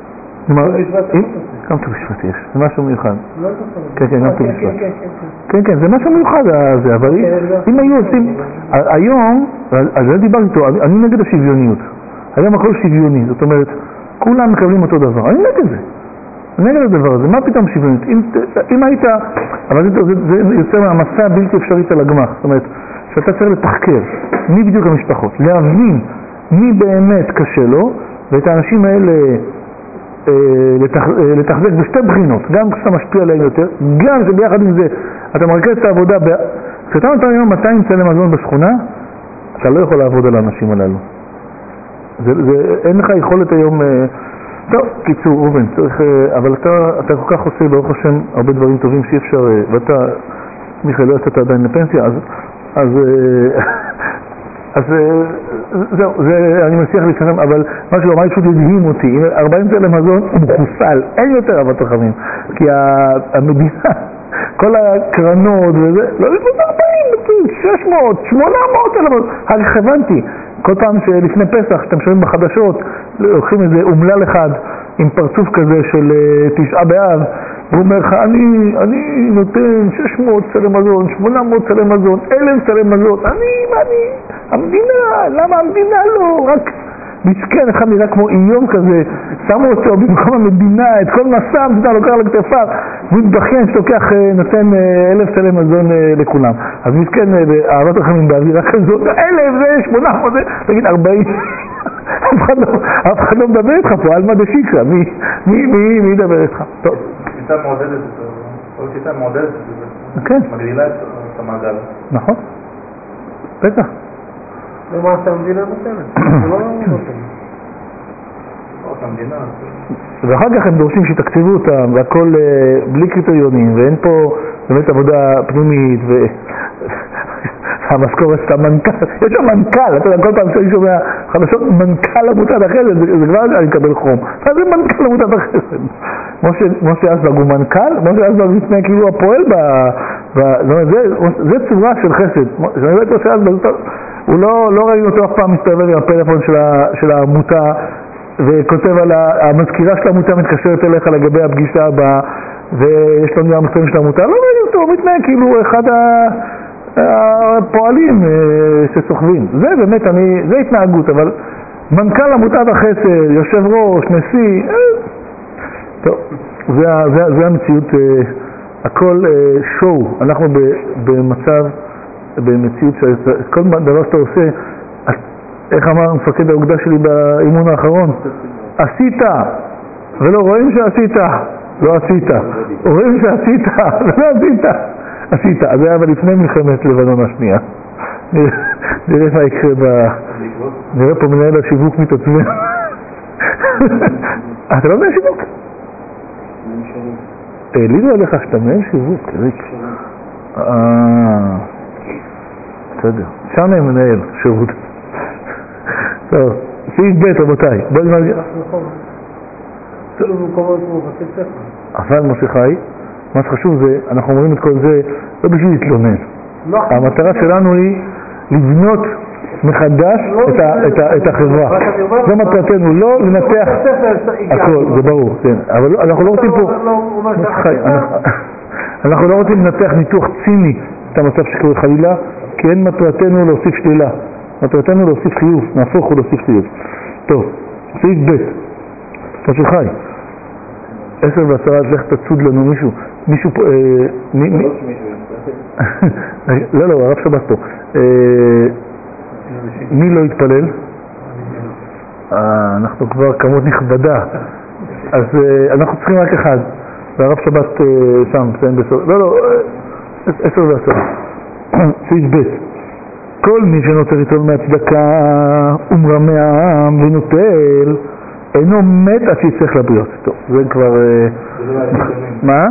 גם ט"ו בשבט יש, זה משהו מיוחד. כן, כן, גם ט"ו בשבט. כן, כן, זה משהו מיוחד הזה, אבל אם היו עושים, היום, על זה דיברתי איתו, אני נגד השוויוניות. היום הכל שוויוני, זאת אומרת, כולם מקבלים אותו דבר. אני נגד זה. אני נגד הדבר הזה, מה פתאום שוויונית? אם היית, אבל זה יוצא מהמסע בלתי אפשרית על הגמח, זאת אומרת, שאתה צריך לתחקר, מי בדיוק המשפחות, להבין מי באמת קשה לו, ואת האנשים האלה לתחזק בשתי בחינות, גם כשאתה משפיע עליהם יותר, גם שביחד עם זה אתה מרכז את העבודה, כשאתה נותן היום מאתיים סלי מזון בשכונה, אתה לא יכול לעבוד על האנשים הללו. זה, זה, אין לך יכולת היום, טוב, קיצור, ראובן, צריך, אבל אתה, אתה כל כך עושה ברוך השם הרבה דברים טובים שאי אפשר, ואתה, מיכאל, לא יצאת עדיין לפנסיה, אז, אז, אז זהו, זה, אני מצליח להתקדם, אבל מה שהוא אמר פשוט הדהים אותי, ארבעים סלי מזון הוא מחוסל, אין יותר אהבת רחמים, כי המדינה, כל הקרנות וזה, לא יש לו ארבעים, שש מאות, שמונה מאות, רק הבנתי, כל פעם שלפני פסח, שאתם שומעים בחדשות, לוקחים איזה אומלל אחד עם פרצוף כזה של תשעה באב, והוא אומר לך, אני, אני נותן שש מאות סלי מזון, שמונה מאות סלי מזון, אלף סלי מזון, אני, אני, המדינה, למה המדינה לא, רק מסכן, אחד נראה כמו איום כזה, שמו אותו במקום המדינה, את כל מסע המדינה לוקח לכתפיו, הוא מתבכיין שלוקח, נותן אלף סלי מזון לכולם. אז מסכן, אהבת רחמים באווירה כזאת, אלף זה שמונה מאות, תגיד ארבעים. אף אחד לא מדבר איתך פה, על מה דשיקה, מי ידבר איתך? טוב. שיטה מעודדת, כל שיטה מעודדת, כן. מגדילה את המעגל. נכון. בטח. ומה עשה המדינה נותנת? זה לא נותנת. המדינה. ואחר כך הם דורשים שתקציבו אותם, והכל בלי קריטריונים, ואין פה באמת עבודה פנימית, והמשכורת של המנכ"ל, יש שם מנכ"ל, אתה יודע, כל פעם שאני שומע חדשות, מנכ"ל עמותת החסד, זה כבר אני מקבל חום. מה זה מנכ"ל עמותת החסד? משה אסברג הוא מנכ"ל, משה אסברג לפני כאילו הפועל ב... זה צורה של חסד. כשאני רואה את משה אסברג, הוא לא ראינו אותו אף פעם מסתובב עם הפלאפון של העמותה, וכותב על המזכירה של העמותה מתקשרת אליך לגבי הפגישה הבאה, ויש לו נייר מסוים של העמותה, לא ראינו אותו, הוא מתנהג כאילו אחד הפועלים שסוחבים. זה באמת, אני, זה התנהגות, אבל מנכ"ל עמותת החסד, יושב ראש, נשיא, טוב, זה, זה, זה המציאות, הכל שואו, אנחנו במצב, במציאות שכל דבר שאתה עושה, איך אמר מפקד האוגדה שלי באימון האחרון? עשית, ולא רואים שעשית, לא עשית, רואים שעשית, ולא עשית, עשית. אז זה היה לפני מלחמת לבנון השנייה. נראה מה יקרה ב... נראה פה מנהל השיווק מתעצבן. אתה לא מנהל שיווק? העלינו עליך שאתה מנהל שיווק, ריק. אה... בסדר. שם הם מנהל שירות. טוב, סעיף ב' רבותיי. בואו נראה... אבל משה חי, מה שחשוב זה, אנחנו אומרים את כל זה לא בשביל להתלונן. המטרה שלנו היא לבנות מחדש את החברה. זו מטרתנו, לא לנתח הכל, זה ברור, אבל אנחנו לא רוצים פה... אנחנו לא רוצים לנתח ניתוח ציני את המצב שקורה חלילה, כי אין מטרתנו להוסיף שלילה. מטרתנו להוסיף חיוב, נהפוך הוא להוסיף חיוב. טוב, סעיף ב' משה חי. עשר ועשרה, לך תצוד לנו מישהו. מישהו פה... לא, לא, הרב שבת פה. מי לא יתפלל? אנחנו כבר כמות נכבדה. אז אנחנו צריכים רק אחד. והרב שבת שם, מסיים בסוף. לא, לא, עשר ועשרה. סעיף ב' כל מי שנוצר יתרון מהצדקה ומרמה העם ונוטל אינו מת עד שיצטרך לבריות. טוב, זה כבר... מה?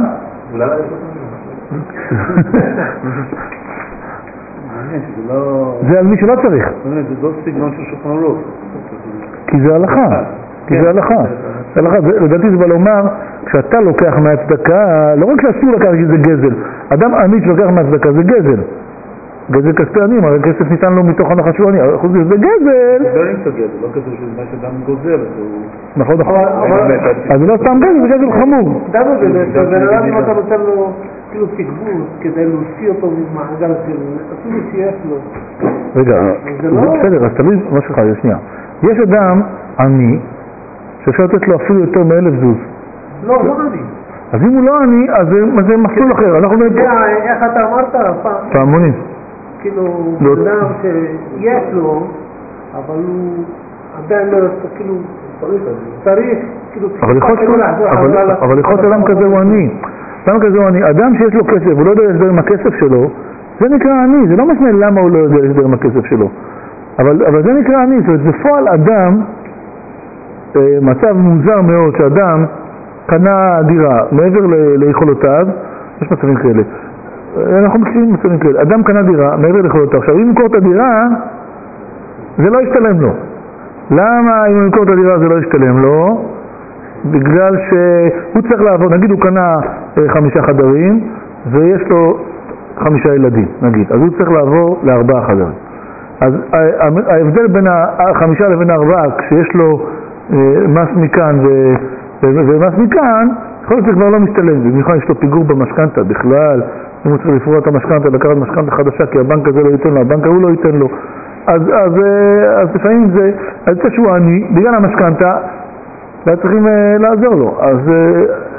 זה על מי שלא צריך. זה לא סגנון של שולחן ערוך. כי זה הלכה. כי זה הלכה. לדעתי זה בא לומר, כשאתה לוקח מהצדקה, לא רק שאסור לקחת כי זה גזל. אדם אמיץ שלוקח מהצדקה זה גזל. גזל כספי עניים, הרי כסף ניתן לו מתוך הנחה שהוא עני, חוץ מזה גזל. זה לא נמצא גזל, לא כזה שזה מה שאדם גוזל. נכון, נכון. אז זה לא סתם גזל, זה גזל חמור. דנו בזה, שבן אדם אתה נותן לו כאילו תגבור כדי להוציא אותו ממעגל של... אפילו שיש לו. רגע, בסדר, אז תלוי מה שלך, שנייה. יש אדם עני, שאפשר לתת לו אפילו יותר מאלף זוז. לא, לא עני. אז אם הוא לא עני, אז זה מסלול אחר. אנחנו נראה פה... איך אתה אמרת? פעמונים. כאילו, אדם שיש לו, אבל הוא עדיין לא, כאילו, צריך, כאילו, אבל יכול להיות אדם כזה הוא עני. אדם כזה הוא עני. אדם שיש לו כסף, הוא לא יודע להסדר עם הכסף שלו, זה נקרא עני. זה לא משנה למה הוא לא יודע להסדר עם הכסף שלו. אבל זה נקרא עני. זאת אומרת, בפועל אדם, מצב מוזר מאוד שאדם קנה דירה מעבר ליכולותיו, יש מצבים כאלה. אנחנו מכירים מצבים כאלה. אדם קנה דירה מעבר ליכולותיו. עכשיו, אם הוא ימכור את הדירה, זה לא ישתלם לו. למה אם הוא ימכור את הדירה זה לא ישתלם לו? בגלל שהוא צריך לעבור, נגיד הוא קנה חמישה חדרים, ויש לו חמישה ילדים, נגיד. אז הוא צריך לעבור לארבעה חדרים. אז ההבדל בין החמישה לבין הארבעה, כשיש לו מס מכאן ומס מכאן, יכול להיות שזה כבר לא משתלם, במיוחד יש לו פיגור במשכנתא בכלל, אם הוא צריך לפרוע את המשכנתא, לקחת משכנתא חדשה, כי הבנק הזה לא ייתן לו, הבנק ההוא לא ייתן לו. אז, אז, אז לפעמים זה, אז זה שהוא עני, בגלל המשכנתא, לא צריכים לעזור לו. אז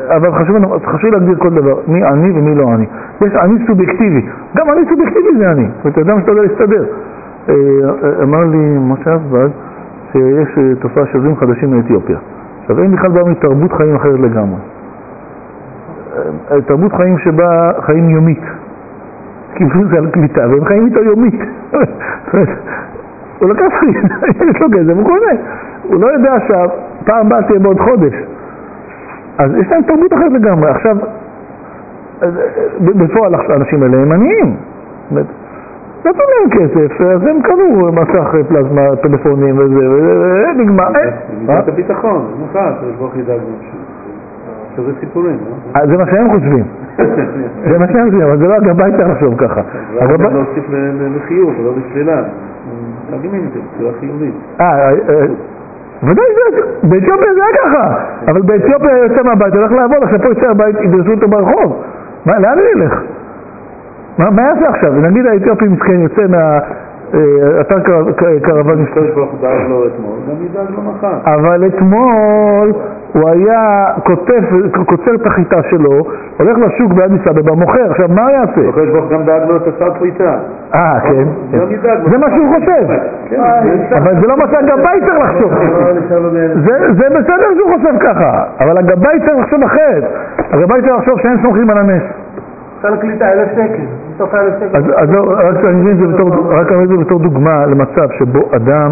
אבל חשוב, חשוב להגדיר כל דבר, מי אני ומי לא אני. יש אני סובייקטיבי, גם אני סובייקטיבי זה אני, ואתה יודע שאתה יודע להסתדר. אמר לי משה אסבד שיש תופעה של עולים חדשים מאתיופיה. עכשיו הם בכלל באו מתרבות חיים אחרת לגמרי. תרבות חיים שבה חיים יומית. כאילו זה על קליטה, והם חיים איתו יומית. הוא לקח לי, יש לו כסף, הוא קונה. הוא לא יודע שהפעם הבאה תהיה בעוד חודש. אז יש להם תרבות אחרת לגמרי. עכשיו, בפועל האנשים האלה הם עניים. נתנו להם כסף, אז הם קנו מסך פלזמה, טלפונים וזה, ונגמר. זה את הביטחון, מוכר, שבוך ידאג משהו. עכשיו זה סיפורים, לא? זה מה שהם חושבים. זה מה שהם חושבים, אבל זה לא הגבאי צריך לחשוב ככה. הגבאי לא הוסיף לחיוב, לא בשלילה. תרגמים את זה, בצורה חיובית. אה, ודאי זה, באתיופיה זה היה ככה. אבל באתיופיה יוצא מהבית, הולך לעבוד, עכשיו פה יוצא הבית, ידרסו אותו ברחוב. לאן הוא ילך? מה יעשה עכשיו? נגיד האתיופי מסכן יוצא מהאתר קרוון מסתובב ברוך דאג לו אתמול, גם ידאג לו מחר. אבל אתמול הוא היה קוצר את החיטה שלו, הולך לשוק באדיס אבבה מוכר, עכשיו מה יעשה? הקדוש ברוך גם דאג לו את השר פריטה. אה, כן. זה מה שהוא חושב. אבל זה לא מה שהגבאי צריך לחשוב. זה בסדר שהוא חושב ככה, אבל הגבאי צריך לחשוב אחרת. הגבאי צריך לחשוב שאין סומכים על הנס. סל קליטה, אלף שקל, מתוך אלף שקל. אז אני מבין את זה בתור דוגמה למצב שבו אדם,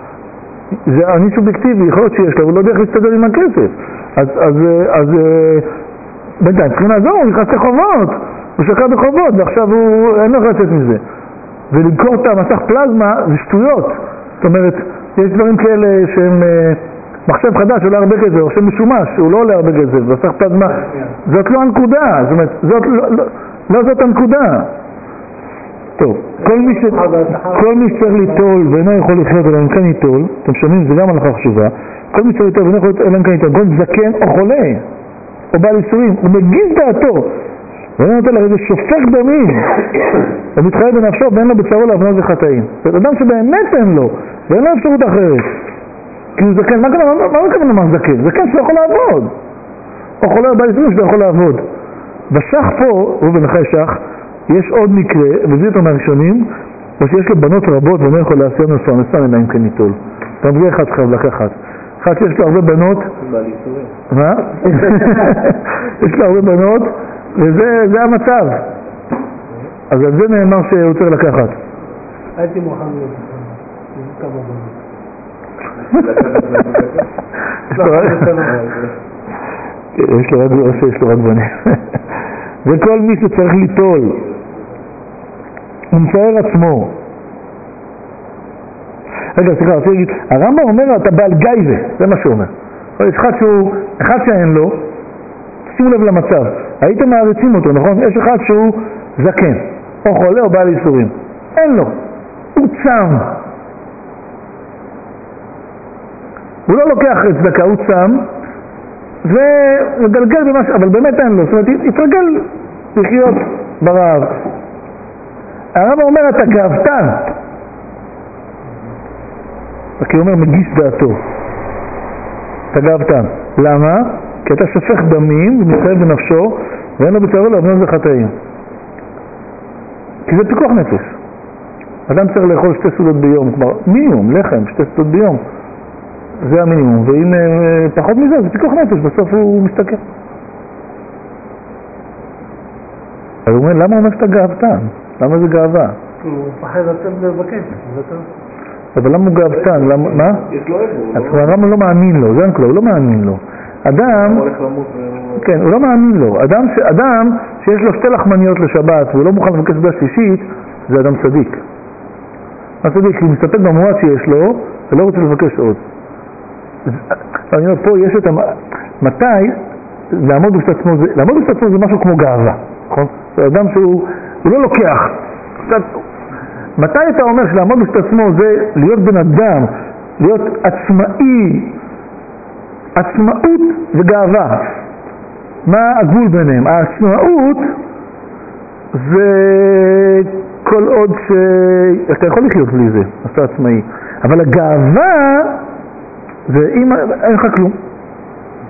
זה אני סובייקטיבי, יכול להיות שיש לו, הוא לא יודע איך להסתדר עם הכסף. אז בינתיים צריכים לעזור, הוא נכנס לחובות, הוא שקע בחובות, ועכשיו אין לו לצאת מזה. ולמכור את המסך פלזמה זה שטויות. זאת אומרת, יש דברים כאלה שהם מחשב חדש, עולה הרבה כסף, מחשב משומש, הוא לא עולה הרבה כסף, מסך פלזמה, זאת לא הנקודה, זאת אומרת, זאת לא, לא זאת הנקודה. טוב, כל מי, ש... כל מי שצריך ליטול ואינו יכול לחיות אלא אם כן ייטול, אתם שומעים, זה גם הלכה חשובה, כל מי שצריך ליטול ואינו יכול לחיות אלא אם כן ייטול, כל זקן או חולה, או בעל ייסורים, הוא מגיש דעתו, ואין נותן לך איזה שופך דמים, הוא מתחייב בנפשו ואין לו בצערו לעוונות וחטאים. זאת אדם שבאמת אין לו, ואין לו אפשרות אחרת. כי הוא זקן, מה כמובן לומר זקן? זקן שלא יכול לעבוד. או חולה או בעל ייסורים שלא יכול לעבוד. בשח פה, הוא בנחי שח, יש עוד מקרה, וזה יותר מהראשונים, או שיש לו בנות רבות ואינו יכול לעשות נוסע, נוסע אלא אם כן ניטול. גם זה אחד חייב לקחת. אחד שיש לו הרבה בנות, מה? יש לו הרבה בנות, וזה המצב. אז על זה נאמר שהוא צריך לקחת. הייתי מוכן להיות כמה בנות. יש לו רק עושה, יש לו רק בנים. וכל מי שצריך ליטול, הוא מצייר עצמו. רגע, סליחה, רוצה להגיד, הרמב"ם אומר, אתה בעל גייבה, זה מה שהוא אומר. יש אחד שהוא, אחד שאין לו, שימו לב למצב, הייתם מעריצים אותו, נכון? יש אחד שהוא זקן, או חולה או בעל ייסורים. אין לו, הוא צם. הוא לא לוקח את צדקה, הוא צם, ומגלגל במשהו, אבל באמת אין לו, זאת אומרת, יתרגל לחיות ברעב. הרב אומר, אתה גאוותן. כי הוא אומר, מגיש דעתו. אתה גאוותן. למה? כי אתה שופך דמים ומתחייב בנפשו, ואין לו בצערו לעוונות וחטאים. כי זה פיקוח נפש. אדם צריך לאכול שתי סעודות ביום, כלומר, מינימום, לחם, שתי סעודות ביום. זה המינימום, ואם פחות מזה, זה פיקוח נפש, בסוף הוא מסתכל. אז הוא אומר, למה הוא אומר שאתה גאוותן? למה זה גאווה? הוא פחד לצאת לבקש, זה טוב. אבל למה הוא גאוותן? מה? יש לו אגו. אז הרמב"ם לא מאמין לו, זה הנקודה, הוא לא מאמין לו. אדם, כן, הוא לא מאמין לו. אדם, אדם שיש לו שתי לחמניות לשבת והוא לא מוכן לבקש סעודה שלישית, זה אדם צדיק. הצדיק, הוא מסתפק במועט שיש לו ולא רוצה לבקש עוד. אני אומר, פה יש את המ... מתי לעמוד בסת עצמו זה, לעמוד בסת עצמו זה משהו כמו גאווה, נכון? זה אדם שהוא הוא לא לוקח. מתי אתה אומר שלעמוד בסת עצמו זה להיות בן אדם, להיות עצמאי, עצמאות וגאווה. מה הגבול ביניהם? העצמאות זה כל עוד שאתה יכול לחיות בלי זה, אתה עצמאי. אבל הגאווה זה אם אין לך כלום.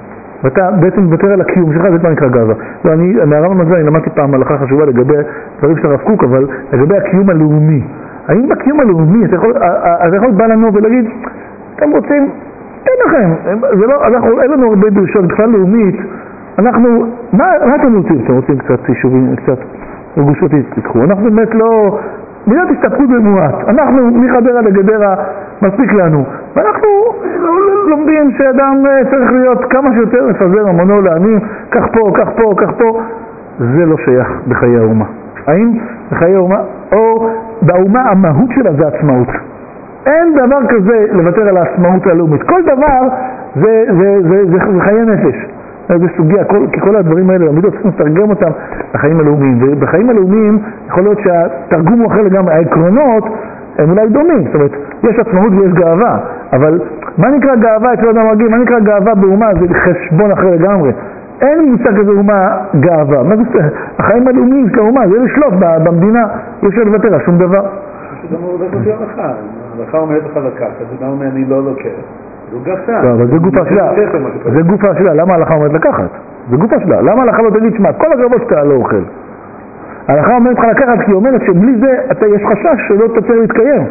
ואתה בעצם מוותר על הקיום שלך, זה כבר נקרא גאווה. לא, אני, מהרמב"ם הזה, אני למדתי פעם הלכה חשובה לגבי דברים של הרב קוק, אבל לגבי הקיום הלאומי. האם בקיום הלאומי, אתה יכול, אתה יכול בא לנו ולהגיד, אתם רוצים, תן לכם, זה לא, אנחנו, אין לנו הרבה דרישות, בכלל לאומית, אנחנו, מה, מה אתם רוצים? אתם רוצים קצת יישובים, קצת רגושותית, תיקחו. אנחנו באמת לא, מיד הסתפקות במועט. אנחנו, מחדרה לגדרה, מספיק לנו. ואנחנו לומדים שאדם צריך להיות כמה שיותר לפזר המונו לעמים, כך פה, כך פה, כך פה. זה לא שייך בחיי האומה. האם בחיי האומה, או באומה המהות שלה זה עצמאות. אין דבר כזה לוותר על העצמאות הלאומית. כל דבר זה, זה, זה, זה, זה חיי נפש. זה סוגיה, כל, כי כל הדברים האלה, למידות צריכים לתרגם אותם לחיים הלאומיים. ובחיים הלאומיים יכול להיות שהתרגום הוא אחר לגמרי. העקרונות הם אולי דומים. זאת אומרת, יש עצמאות ויש גאווה. אבל מה נקרא גאווה אצל אדם רגיל? מה נקרא גאווה באומה? זה חשבון אחר לגמרי. אין מושג כזה אומה גאווה. מה זה? החיים הלאומיים של האומה, זה לשלוט במדינה. אי אפשר לוותר על שום דבר. זה גם הולך אותי הלכה. הלכה אומרת לך לקחת, וגם אומר אני לא לוקח. לא, אבל זה גופה שלה. זה גופה שלה. למה ההלכה אומרת לקחת? זה גופה שלה. למה ההלכה לא תגיד, שמע, כל הגרבות שאתה לא אוכל. ההלכה אומרת לך לקחת, כי היא אומרת שבלי זה אתה יש חשש שלא תצא להתקיים.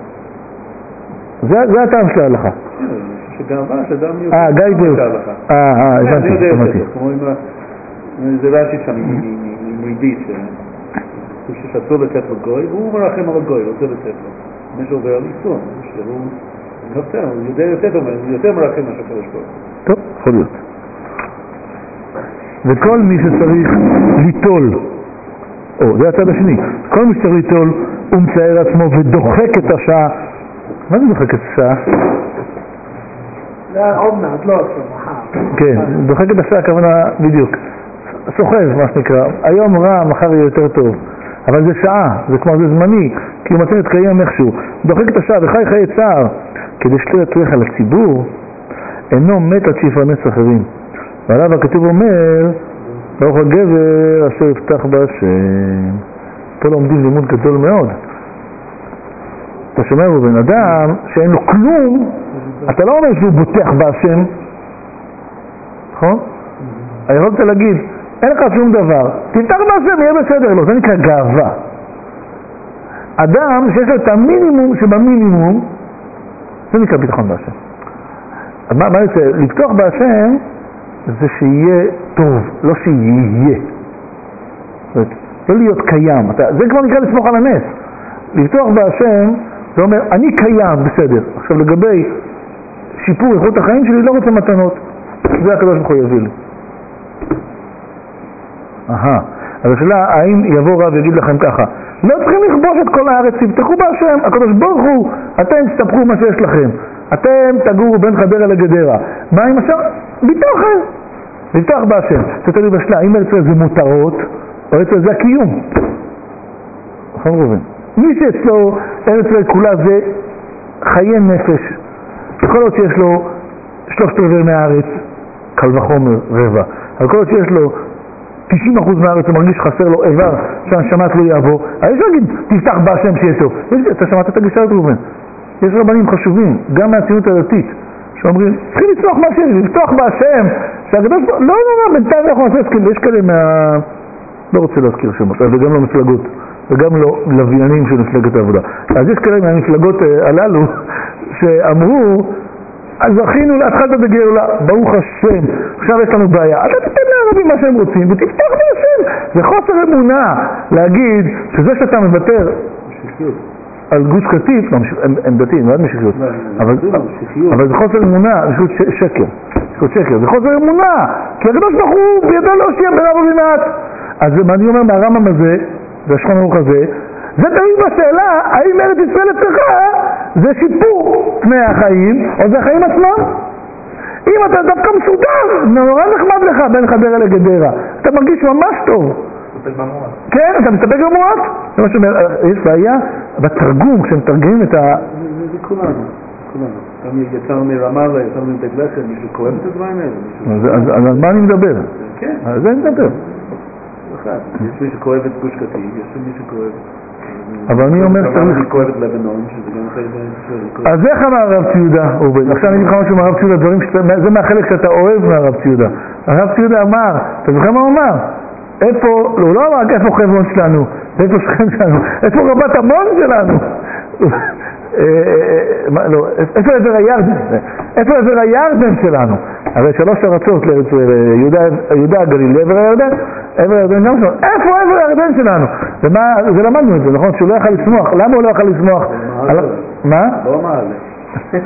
זה הטעם של ההלכה. שגאווה, שאדם יוצא. אה, גיא פיוס. אה, אה, הבנתי, הבנתי. זה רש"י שם מועידית, ששתו לתת לו גוי, והוא מרחם על הגוי, רוצה לתת לו. מה שעובר על איסון, שהוא נפטר, הוא יודע יותר טוב, הוא יותר מרחם מה שקורש פה. טוב, יכול להיות. וכל מי שצריך ליטול, או, זה הצד השני, כל מי שצריך ליטול, הוא מצייר עצמו ודוחק את השעה. מה זה דוחק את השעה? זה עוד מעט, לא עכשיו, מחר. כן, דוחק את השעה הכוונה בדיוק. סוחב, מה שנקרא. היום רע, מחר יהיה יותר טוב. אבל זה שעה, זה כמו זה זמני, כי הוא מצא להתקיים איכשהו. דוחק את השעה וחי חיי צער, כדי שלא יצריך על הציבור, אינו מת עד שיפרנס אחרים. ועליו הכתוב אומר, ברוך הגבר אשר יפתח בהשם. פה לומדים לימוד גדול מאוד. אתה שומע הוא בן אדם שאין לו כלום, אתה לא אומר שהוא בוטח בהשם, נכון? אני רוצה להגיד, אין לך שום דבר, תפתח בהשם, יהיה בסדר לו, זה נקרא גאווה. אדם שיש לו את המינימום שבמינימום, זה נקרא ביטחון בהשם. מה, מה יוצא? לפתוח בהשם זה שיהיה טוב, לא שיהיה. זאת אומרת, לא להיות קיים. אתה, זה כבר נקרא לסמוך על הנס. לפתוח בהשם, זה אומר, אני קיים, בסדר. עכשיו לגבי שיפור איכות החיים שלי, לא רוצה מתנות. זה הקדוש ברוך הוא יביא לי. אהה. אז השאלה, האם יבוא רב ויגיד לכם ככה, לא צריכים לכבוש את כל הארץ, תפתחו בהשם, הקדוש ברוך הוא, אתם תסתפחו מה שיש לכם. אתם תגורו בין חדרה לגדרה. מה עם השם? ביטוחם. לפתוח בהשם. זה תלוי בשאלה, האם ארץ זה מותרות, או ארץ זה הקיום. נכון רובין? מי שאצלו ארץ כולה זה חיי נפש. כל עוד שיש לו שלושת רבעי מהארץ, קל וחומר רבע. אבל כל עוד שיש לו תשעים אחוז מהארץ, הוא מרגיש חסר לו איבר שהנשמת לא יעבור. אז יש להגיד, תפתח בהשם שיהיה טוב. אתה שמעת את הגישה הזאת רובין? יש רבנים חשובים, גם מהציונות הדתית, שאומרים, צריכים לצלוח מה שיש, לפתוח בהשם, שהקדוש, לא, לא, לא, בינתיים אנחנו נעשה סקיל, יש כאלה מה... לא רוצה להזכיר שמות, וגם לא מפלגות, וגם לא לוויינים של מפלגת העבודה. אז יש כאלה מהמפלגות הללו, שאמרו, אז זכינו להתחלת בגאולה, ברוך השם, עכשיו יש לנו בעיה, אתה תתן לערבים מה שהם רוצים, ותפתח בהשם. זה חוסר אמונה להגיד שזה שאתה מוותר, על גוש קטיף, הם דתיים, מאוד משיחיות, אבל זה חוסר אמונה, זה שקר, זה חוסר אמונה, כי הקדוש ברוך הוא בידו להושיע ברב ובמעט. אז מה אני אומר מהרמב"ם הזה, והשולחן ערוך הזה, זה תלוי בשאלה, האם ארץ ישראל אצלך זה שיפור תנאי החיים, או זה החיים עצמם? אם אתה דווקא מסודר, נורא נחמד לך בין חדרה לגדרה, אתה מרגיש ממש טוב. כן, אתה מסתפק במועט? זה מה שאומר, יש בעיה בתרגום, כשמתרגמים את ה... זה כולנו, כולנו. גם יצאנו מרמאללה, יצאנו מבית לחם, מישהו כואב את הדברים האלה? אז על מה אני מדבר? כן. על זה אני מדבר. יש מי שכואב את גוש קטיף, יש מי שכואב... אבל אני אומר צריך... צריך... אני כואב את לבנון, שזה גם חלק... אז איך אמר הרב ציודה? עכשיו אני אגיד לך משהו מהרב ציודה, דברים שאתה... זה מהחלק שאתה אוהב מהרב ציודה. הרב ציודה אמר, אתה זוכר מה הוא אמר? איפה, לא, לא אמר איפה חברון שלנו, איפה שכם שלנו, איפה רבת עמון שלנו? לא, איפה עבר הירדן? איפה עבר הירדן שלנו? הרי שלוש ארצות לארץ יהודה הגליל, עבר הירדן, עבר הירדן גם שלנו. איפה עבר הירדן שלנו? זה למדנו את זה, נכון? שהוא לא יכל לשמוח. למה הוא לא יכל לשמוח? מה? לא אמר על זה.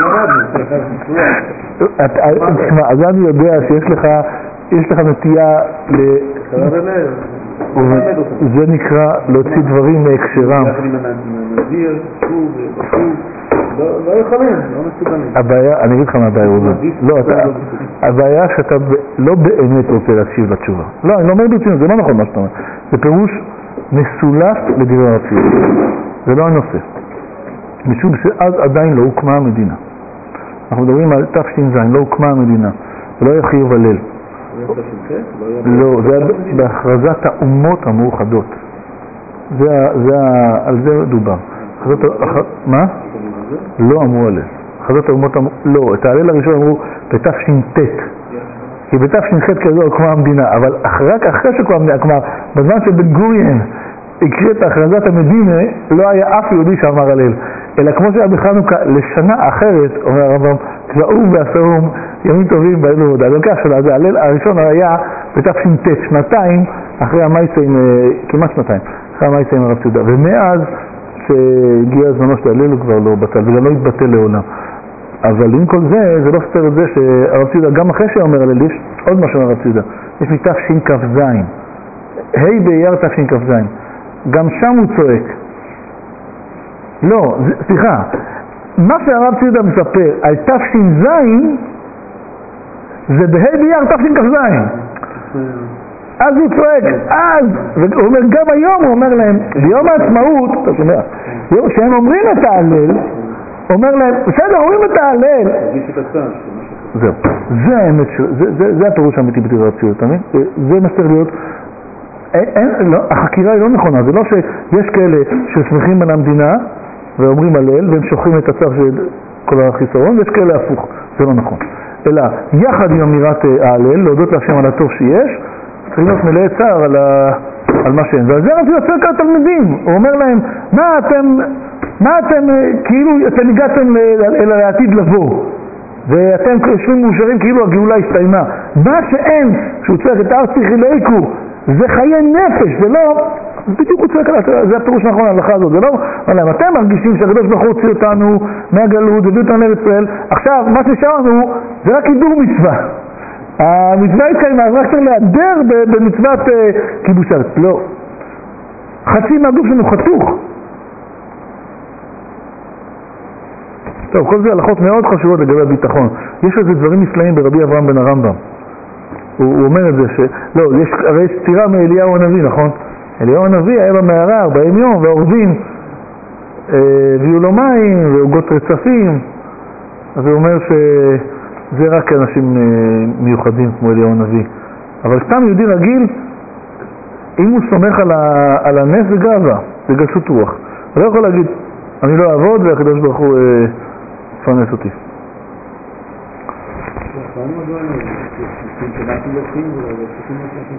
תשמע, אז אני יודע שיש לך יש לך נטייה ל... זה נקרא להוציא דברים מהקשרם. לא יכולים, לא מסוגלים. הבעיה, אני אגיד לך מה הבעיה, לא, הבעיה שאתה לא באמת רוצה להקשיב לתשובה. לא, אני לא אומר ברצינות, זה לא נכון מה שאתה אומר. זה פירוש מסולף לדברי הרב ציודה. זה לא הנושא. משום שאז עדיין לא הוקמה המדינה. אנחנו מדברים על תש"ז, לא הוקמה המדינה. ולא היה חיוב הלל. לא, זה בהכרזת האומות המאוחדות. על זה דובר. מה? לא אמרו הלל. הכרזת האומות המאוחדות, לא, את ההלל הראשון אמרו בתש"ט. כי בתש"ח כזו הוקמה המדינה, אבל רק אחרי שקמה המדינה, כלומר, בזמן שבן גוריין הקריא את הכרזת המדינה, לא היה אף יהודי שאמר הלל. אלא כמו שהיה בחנוכה, לשנה אחרת, אומר הרמב"ם, צבאום ועשאום, ימים טובים באלו הודעה. זה לוקח שלה, זה הלל הראשון היה בתש"ט, שנתיים, אחרי המייסים, כמעט שנתיים, אחרי המייסים הרב ציודה. ומאז שהגיע הזמנו של הלל הוא כבר לא בטל, וגם לא התבטל לעולם. אבל עם כל זה, זה לא סתר את זה שהרב ציודה, גם אחרי שאומר הלל, יש עוד משהו מהרב ציודה. יש מתשכ"ז, ה' באייר תשכ"ז. גם שם הוא צועק. לא, סליחה, מה שהרב ציודה מספר על תש"ז זה בה' באייר תשכ"ז. אז הוא צועק, אז, והוא אומר, גם היום הוא אומר להם, ביום העצמאות, אתה שומע, שהם אומרים את ההלל, אומר להם, בסדר, אומרים את ההלל. זהו, זה האמת, זה הפירוש האמיתי בדברי הרב ציודה, אתה מבין? זה מה שצריך להיות. אין, לא, החקירה היא לא נכונה, זה לא שיש כאלה ששמחים על המדינה ואומרים הלל והם שוכחים את הצו של כל החיסרון, ויש כאלה הפוך, זה לא נכון. אלא יחד עם אמירת ההלל, להודות להשם על הטוב שיש, צריכים להיות מלאי צער על, ה... על מה שאין. ועל זה אנחנו יוצא כאן התלמידים, הוא אומר להם, מה אתם, מה אתם, כאילו אתם הגעתם אל העתיד לבוא, ואתם יושבים מאושרים כאילו הגאולה הסתיימה. מה שאין, שהוא צריך את ארצי חילקו, זה חיי נפש, זה לא, בדיוק הוא צועק, זה הפירוש נכון ההלכה הזאת, זה לא, אבל אתם מרגישים שהקדוש ברוך הוא הוציא אותנו מהגלות, הביא אותנו לארץ ישראל, עכשיו מה שנשאר לנו זה רק הידור מצווה. המצווה התקיימה, אז רק צריך להיעדר במצוות כיבוש הארץ, לא. חצי מהגוף שלנו חתוך. טוב, כל זה הלכות מאוד חשובות לגבי הביטחון. יש איזה דברים נפלאים ברבי אברהם בן הרמב"ם. הוא, הוא אומר את זה ש... לא, יש, הרי יש סתירה מאליהו הנביא, נכון? אליהו הנביא היה במערה ארבעים יום, והעורבים אה, הביאו לו מים, ועוגות רצפים. אז הוא אומר שזה רק אנשים אה, מיוחדים כמו אליהו הנביא. אבל סתם יהודי רגיל, אם הוא סומך על, ה, על הנס זה גאווה, זה גסות רוח. הוא לא יכול להגיד, אני לא אעבוד והקדוש ברוך הוא אה, פרנס אותי. שאנחנו לוקחים ולוקחים לוקחים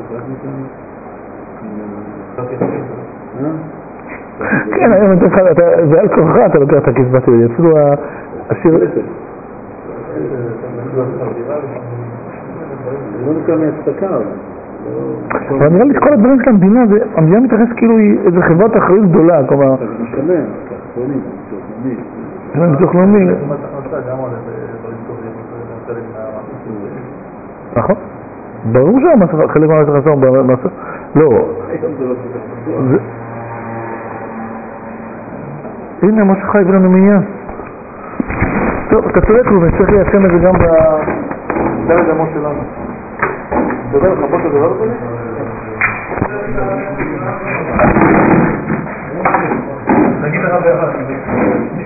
כן, היום זה על כוחך, אתה לוקח את הכסבת יהודי, אפילו השיר... לא נקרא מהצדקה, אבל נראה לי שכל הדברים של המדינה, המדינה מתייחס כאילו היא איזו חברת אחריות גדולה, כלומר... זה משלם, ככה קונים, זה ביטוח לאומי. נכון? ברור שחלק מהמס הכנסה הוא במס... לא. הנה, מה שחי הבאנו מעניין. טוב, אתה צודק לו, ונצטרך ליישם את זה גם בדלת אמות שלנו. אתה יודע לך, בוא תדבר את זה? נגיד לך באחד.